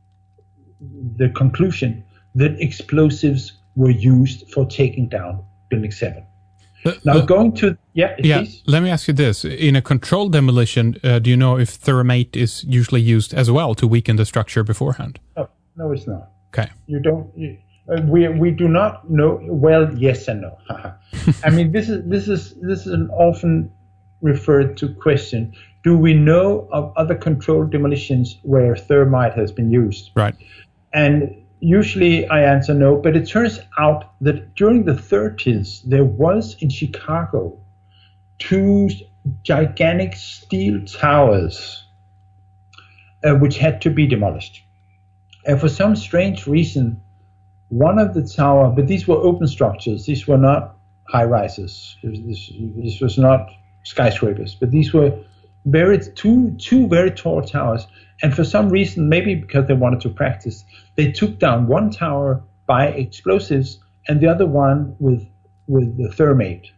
the conclusion that explosives were used for taking down Building seven. Uh, Now uh, going to, yeah, yeah, please. let me ask you this. In a controlled demolition, uh, do you know if thermate is usually used as well to weaken the structure beforehand? No, no, it's not. Okay. You don't. You, uh, we we do not know. Well, yes and no. I mean, this is this is this is an often referred to question. Do we know of other controlled demolitions where thermite has been used? Right. And usually I answer no, but it turns out that during the thirties there was in Chicago two gigantic steel towers uh, which had to be demolished. And for some strange reason, one of the tower, but these were open structures, these were not high rises, this, this was not skyscrapers, but these were very two two very tall towers. And for some reason, maybe because they wanted to practice, they took down one tower by explosives and the other one with with the thermate.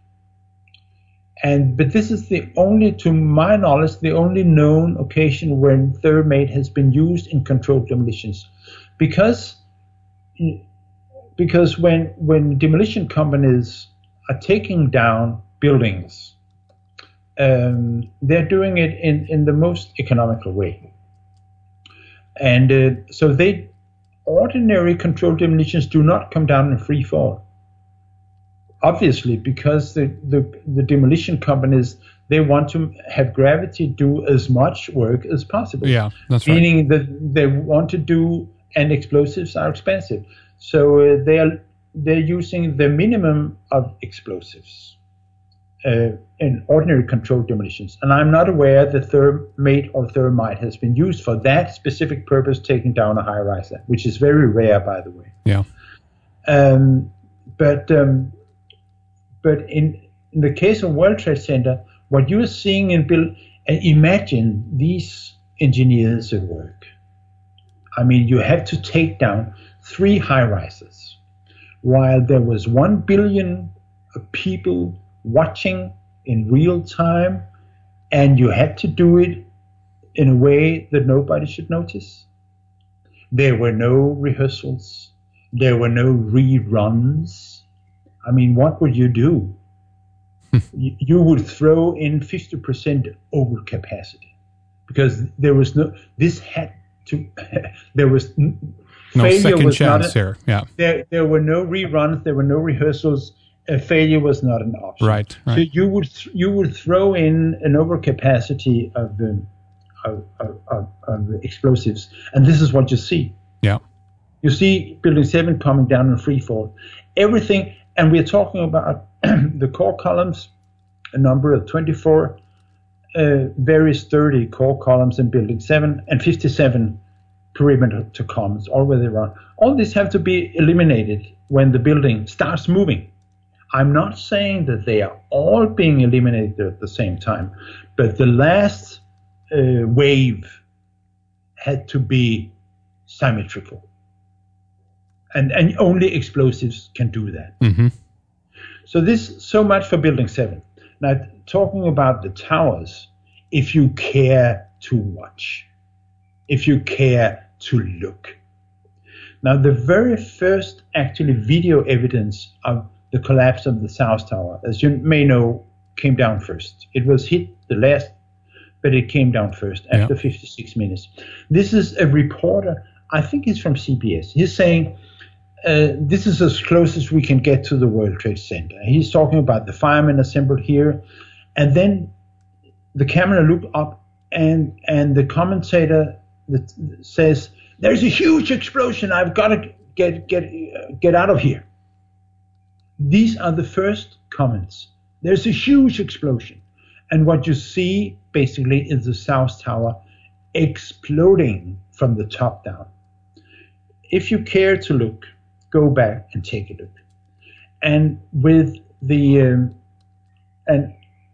And but this is the only, to my knowledge, the only known occasion when thermate has been used in controlled demolitions, because because when when demolition companies are taking down buildings, um, they're doing it in, in the most economical way. And uh, so they ordinary controlled demolitions do not come down in free fall. Obviously, because the, the, the demolition companies, they want to have gravity do as much work as possible. Yeah, that's right. Meaning that they want to do, and explosives are expensive. So uh, they are they're using the minimum of explosives uh, in ordinary controlled demolitions. And I'm not aware that thermate or thermite has been used for that specific purpose, taking down a high-rise, which is very rare, by the way. Yeah. Um, but um, but in, in the case of World Trade Center, what you're seeing in build, uh, imagine these engineers at work. I mean, you have to take down three high-rises while there was one billion people watching in real time, and you had to do it in a way that nobody should notice. There were no rehearsals. There were no reruns. I mean, what would you do? you, you would throw in fifty percent overcapacity, because there was no, this had to, there was, No failure second was chance not a, here. Yeah. There, there were no reruns. There were no rehearsals. Uh, failure was not an option. Right, right. So you would th- you would throw in an overcapacity of, um, of, of, of, of explosives, and this is what you see. Yeah. You see Building seven coming down in free fall. Everything, and we're talking about the core columns, a number of twenty-four, uh, very sturdy core columns in Building seven, and fifty-seven perimeter columns all the way around. All these have to be eliminated when the building starts moving. I'm not saying that they are all being eliminated at the same time, but the last uh, wave had to be symmetrical. And, and only explosives can do that. Mm-hmm. So this, so much for Building seven. Now, talking about the towers, if you care to watch, if you care to look. Now, the very first actually video evidence of the collapse of the South Tower, as you may know, came down first. It was hit the last, but it came down first after yeah. fifty-six minutes. This is a reporter, I think he's from C B S. He's saying, uh, this is as close as we can get to the World Trade Center. He's talking about the firemen assembled here. And then the camera looked up, and, and the commentator that says, there's a huge explosion. I've got to get, get, uh, get out of here. These are the first comments. There's a huge explosion. And what you see basically is the South Tower exploding from the top down. If you care to look, go back and take a look. And with the, um, and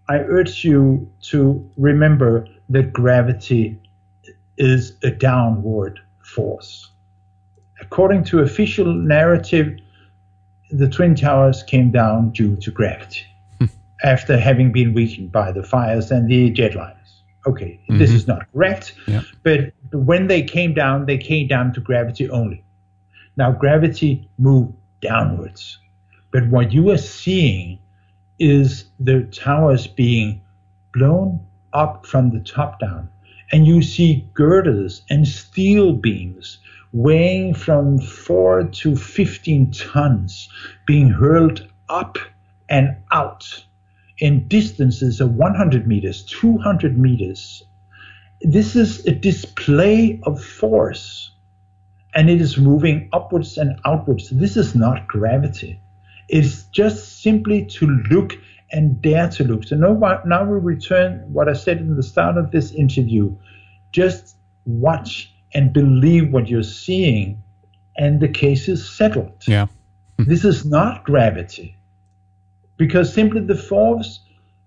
I urge you to remember that gravity is a downward force. According to official narrative, the Twin Towers came down due to gravity after having been weakened by the fires and the jet liners. Okay, mm-hmm. This is not correct, yeah. but when they came down, they came down to gravity only. Now, gravity moved downwards, but what you are seeing is the towers being blown up from the top down, and you see girders and steel beams weighing from four to fifteen tons being hurled up and out in distances of one hundred meters, two hundred meters. This is a display of force, and it is moving upwards and outwards. This is not gravity. It's just simply to look and dare to look. So now, now we return what I said in the start of this interview. Just watch and believe what you're seeing, and the case is settled. Yeah. This is not gravity, because simply the force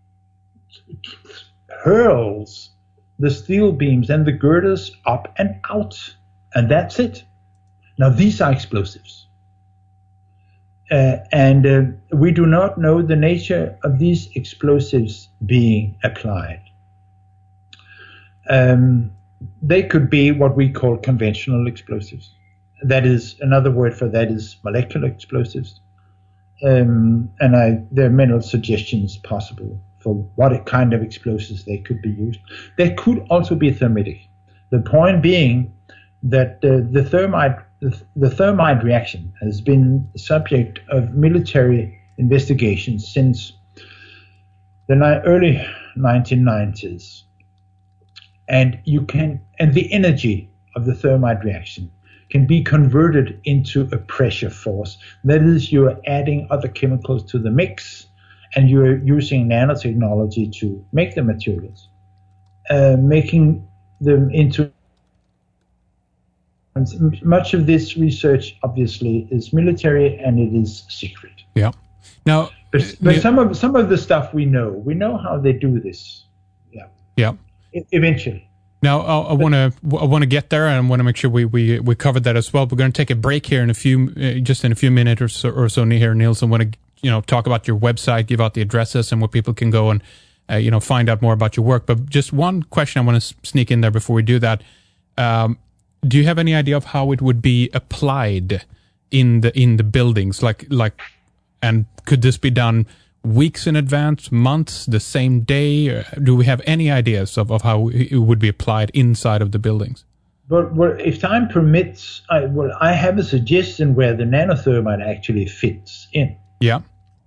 hurls the steel beams and the girders up and out, and that's it. Now, these are explosives. Uh, and uh, we do not know the nature of these explosives being applied. Um, they could be what we call conventional explosives. That is, another word for that is molecular explosives. Um, and I, there are many suggestions possible for what kind of explosives they could be used. They could also be thermitic. The point being that uh, the thermite the thermite reaction has been the subject of military investigations since the ni- early nineteen nineties, and you can and the energy of the thermite reaction can be converted into a pressure force. That is, you are adding other chemicals to the mix, and you are using nanotechnology to make the materials, uh, making them into. Much of this research, obviously, is military and it is secret. Yeah. Now, but, but yeah. some of some of the stuff we know, we know how they do this. Yeah. Yeah. E- eventually. Now, I want to I want to get there, and I want to make sure we, we, we covered that as well. We're going to take a break here in a few, uh, just in a few minutes or so, or so here, Niels. I want to you know talk about your website, give out the addresses, and where people can go and uh, you know find out more about your work. But just one question I want to sneak in there before we do that. Um, Do you have any idea of how it would be applied in the in the buildings? Like like, and could this be done weeks in advance, months, the same day? Do we have any ideas of, of how it would be applied inside of the buildings? But well, if time permits, I, well, I have a suggestion where the nanothermite actually fits in. Yeah.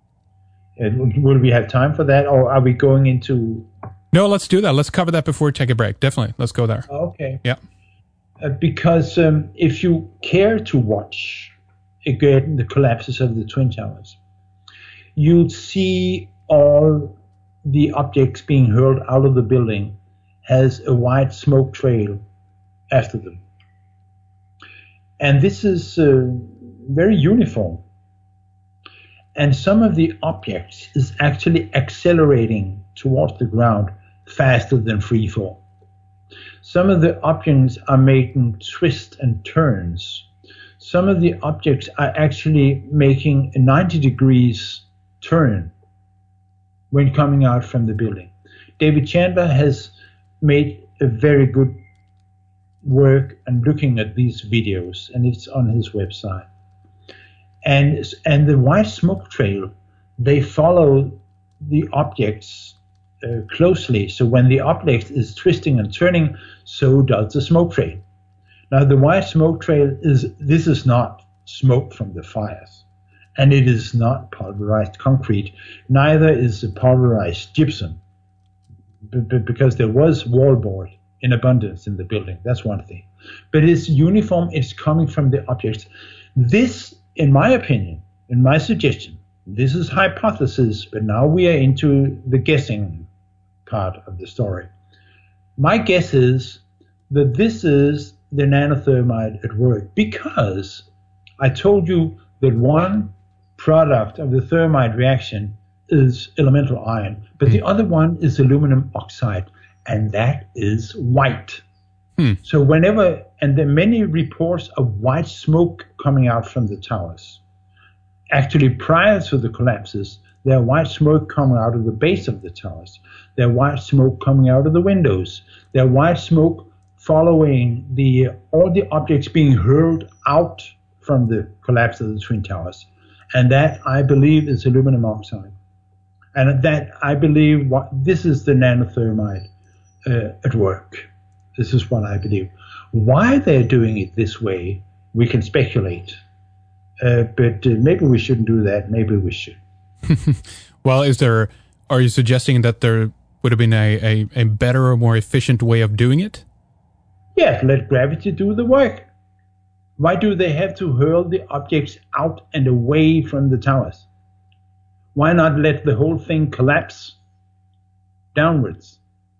And will we have time for that, or are we going into? No, let's do that. Let's cover that before we take a break. Definitely, let's go there. Okay. Yeah. Uh, because um, if you care to watch again the collapses of the Twin Towers, you'd see all the objects being hurled out of the building has a white smoke trail after them. And this is uh, very uniform. And some of the objects is actually accelerating towards the ground faster than free fall. Some of the objects are making twists and turns. Some of the objects are actually making a ninety degrees turn when coming out from the building. David Chandler has made a very good work and looking at these videos, and it's on his website. And, and the white smoke trail, they follow the objects uh, closely. So when the object is twisting and turning, so does the smoke trail. Now the white smoke trail is, this is not smoke from the fires, and it is not pulverized concrete. Neither is the pulverized gypsum, b- b- because there was wallboard in abundance in the building. That's one thing. But it's uniform, it's coming from the objects. This, in my opinion, in my suggestion, this is hypothesis, but now we are into the guessing part of the story. My guess is that this is the nanothermite at work, because I told you that one product of the thermite reaction is elemental iron, but the other one is aluminum oxide, and that is white. Hmm. So whenever, and there are many reports of white smoke coming out from the towers. Actually, prior to the collapses, there are white smoke coming out of the base of the towers. There are white smoke coming out of the windows. There are white smoke following the all the objects being hurled out from the collapse of the Twin Towers. And that, I believe, is aluminum oxide. And that, I believe, what this is the nanothermite uh, at work. This is what I believe. Why they're doing it this way, we can speculate. Uh, but uh, maybe we shouldn't do that. Maybe we should. Well, is there? Are you suggesting that there would have been a, a, a better or more efficient way of doing it? Yes, let gravity do the work. Why do they have to hurl the objects out and away from the towers? Why not let the whole thing collapse downwards?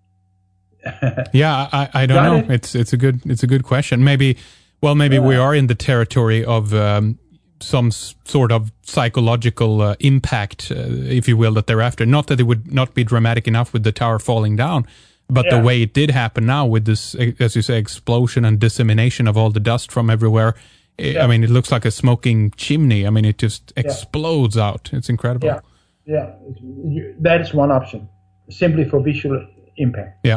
Yeah, I, I don't Got know. it? It's it's a good it's a good question. Maybe, well, maybe we are in the territory of um, some s- sort of psychological uh, impact, uh, if you will, that they're after. Not that it would not be dramatic enough with the tower falling down, but Yeah. the way it did happen now with this, eh, as you say, explosion and dissemination of all the dust from everywhere. eh, Yeah. I mean, it looks like a smoking chimney. I mean, it just explodes out. It's incredible. Yeah, yeah, you, that is one option, simply for visual impact. Yeah.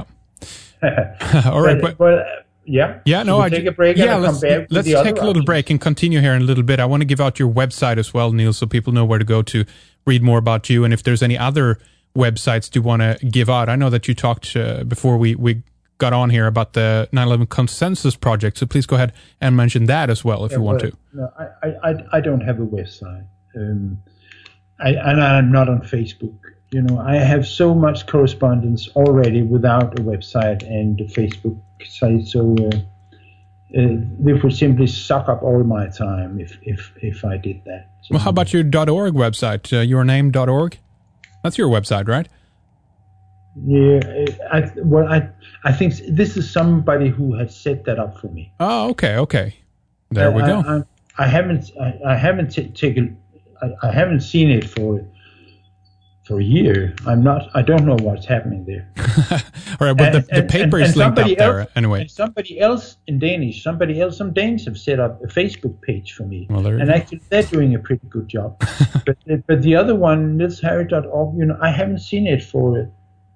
All right, but, but, but, uh, yeah, yeah, Should no, we I take ju- a break yeah, and let's come back with let's the take other a little options? break and continue here in a little bit. I want to give out your website as well, Neil, so people know where to go to read more about you, and if there's any other websites you want to give out. I know that you talked uh, before we we got on here about the nine eleven Consensus Project, so please go ahead and mention that as well if Yeah, you want well, to. No, I, I, I- I don't have a website, um, I, and I'm not on Facebook. You know, I have so much correspondence already without a website and a Facebook site, so uh, uh, they would simply suck up all my time if if, if I did that. So, Well, how about your .org website, uh, yourname dot org? That's your website, right? Yeah, I well, I I think this is somebody who has set that up for me. Oh, okay, okay. There we I, go. I, I haven't I, I haven't t- taken I, I haven't seen it for for a year. I'm not. I don't know what's happening there. All right, but And- the, the and- paper and- is and linked up somebody there else- anyway. And somebody else in Danish, somebody else, some Danes have set up a Facebook page for me, Well, there you and go. actually they're doing a pretty good job. but but the other one, nils harry dot org, you know, I haven't seen it for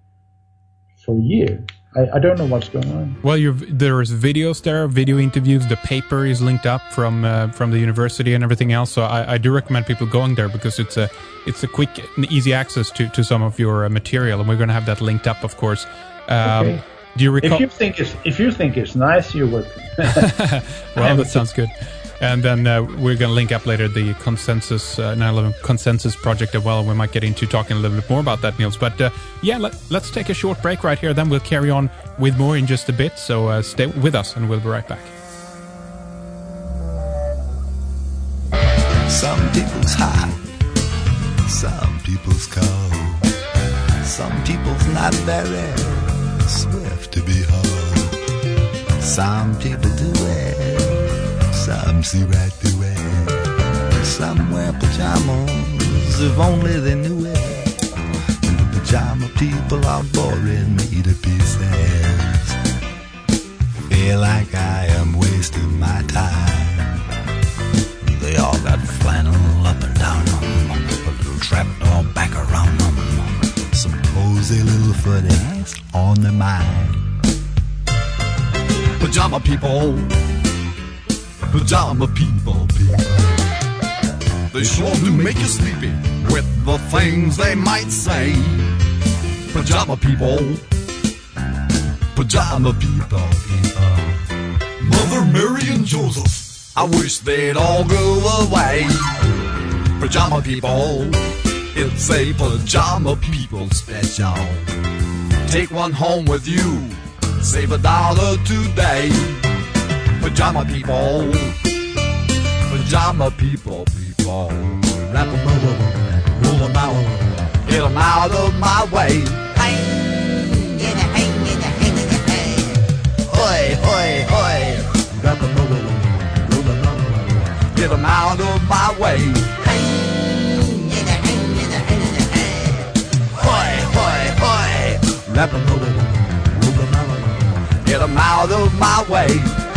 for a year. I, I don't know what's going on. Well, you've, there's videos there, video interviews. The paper is linked up from uh, from the university and everything else. So I, I do recommend people going there because it's a it's a quick and easy access to, to some of your uh, material, and we're going to have that linked up, of course. Um, Okay. Do you recall? If you think it's if you think it's nice, you're welcome. Well, that sounds good. And then uh, we're going to link up later the consensus uh, nine eleven Consensus Project as well. And we might get into talking a little bit more about that, Niels. But uh, yeah, let, let's take a short break right here. Then we'll carry on with more in just a bit. So uh, stay with us, and we'll be right back. Some people's hot, some people's cold, some people's not very swift to behold. Some people do it, some see right through it. Some wear pajamas if only they knew it. And the pajama people are boring me to pieces. Feel like I am wasting my time. They all got flannel up and down them, a little trapdoor back around them, some cozy little footies on their mind. Pajama people, pajama people, people. They sure do make you sleepy with the things they might say. Pajama people, pajama people, people. Mother Mary and Joseph, I wish they'd all go away. Pajama people, it's a pajama people special. Take one home with you, save a dollar today. Pajama people, pajama people, people. Wrap 'em up, roll 'em out, get 'em out of my way. Hang in a hang in a hang in a hang. Hoi, hoi, hoi. Wrap 'em up, roll 'em out, get 'em out of my way. Hang in a hang in a hang in a hang. wrap 'em up, roll 'em out, get 'em out of my way.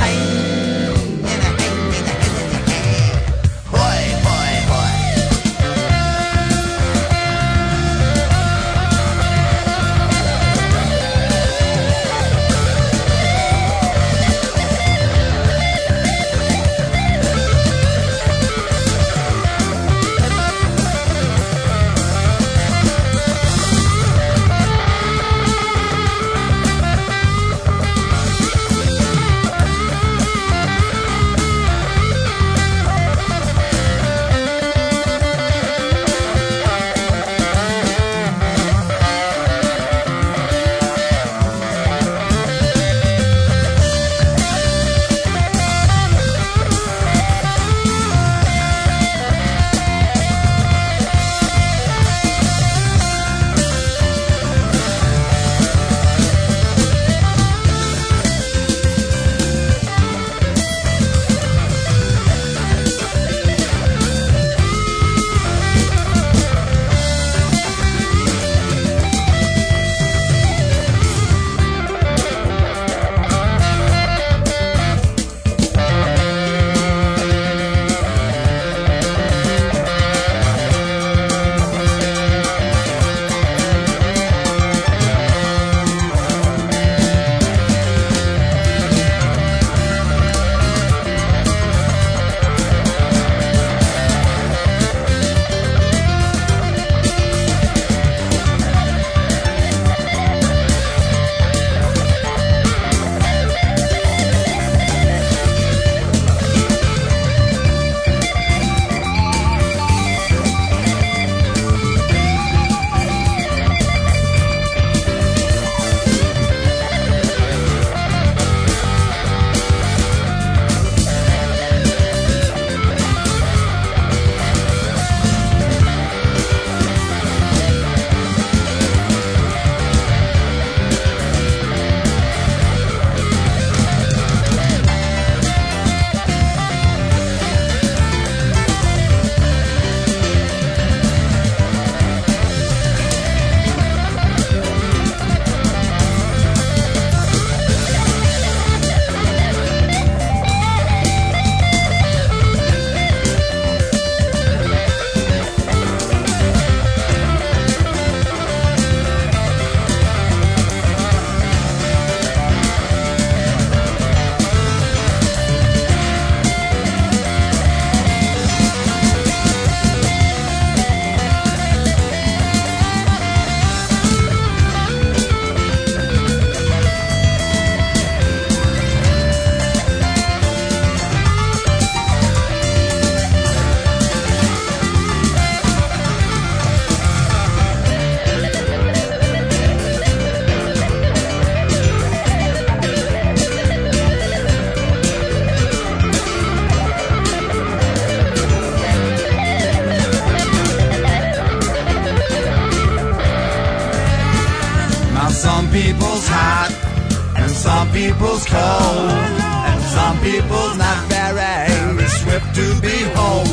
people's hot, and some people's cold, and some people's not very swift to behold.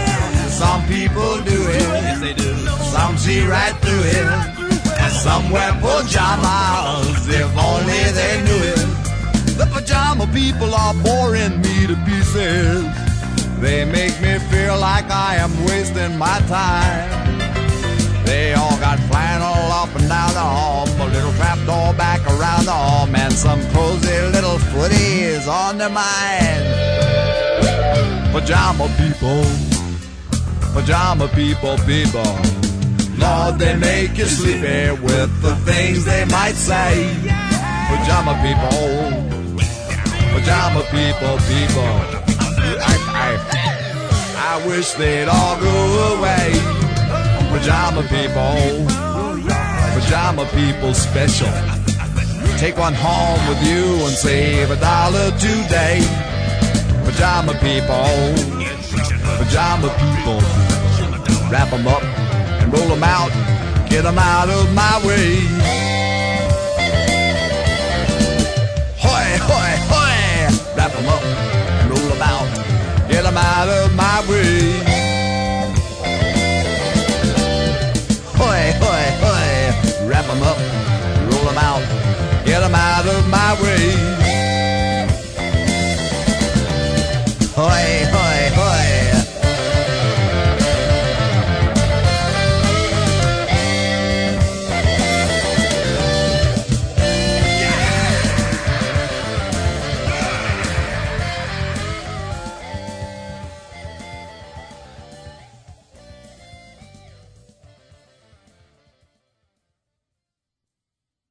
Some people do it, yes they do. Some see right through it, and some wear pajamas, if only they knew it. The pajama people are boring me to pieces. They make me feel like I am wasting my time. They all got flannel up and down the arm, a little trapdoor back around the arm, and some cozy little footies on their mind. Pajama people, pajama people, people, Lord, they make you sleepy with the things they might say. Pajama people, pajama people, people, I, I, I wish they'd all go away. Pajama people, pajama people special. Take one home with you and save a dollar today. Pajama people, pajama people, wrap them up and roll them out, get them out of my way. Hoy, hoy, hoy, wrap them up and roll them out, get them out of my way. Hoy, hoy, hoy, wrap them up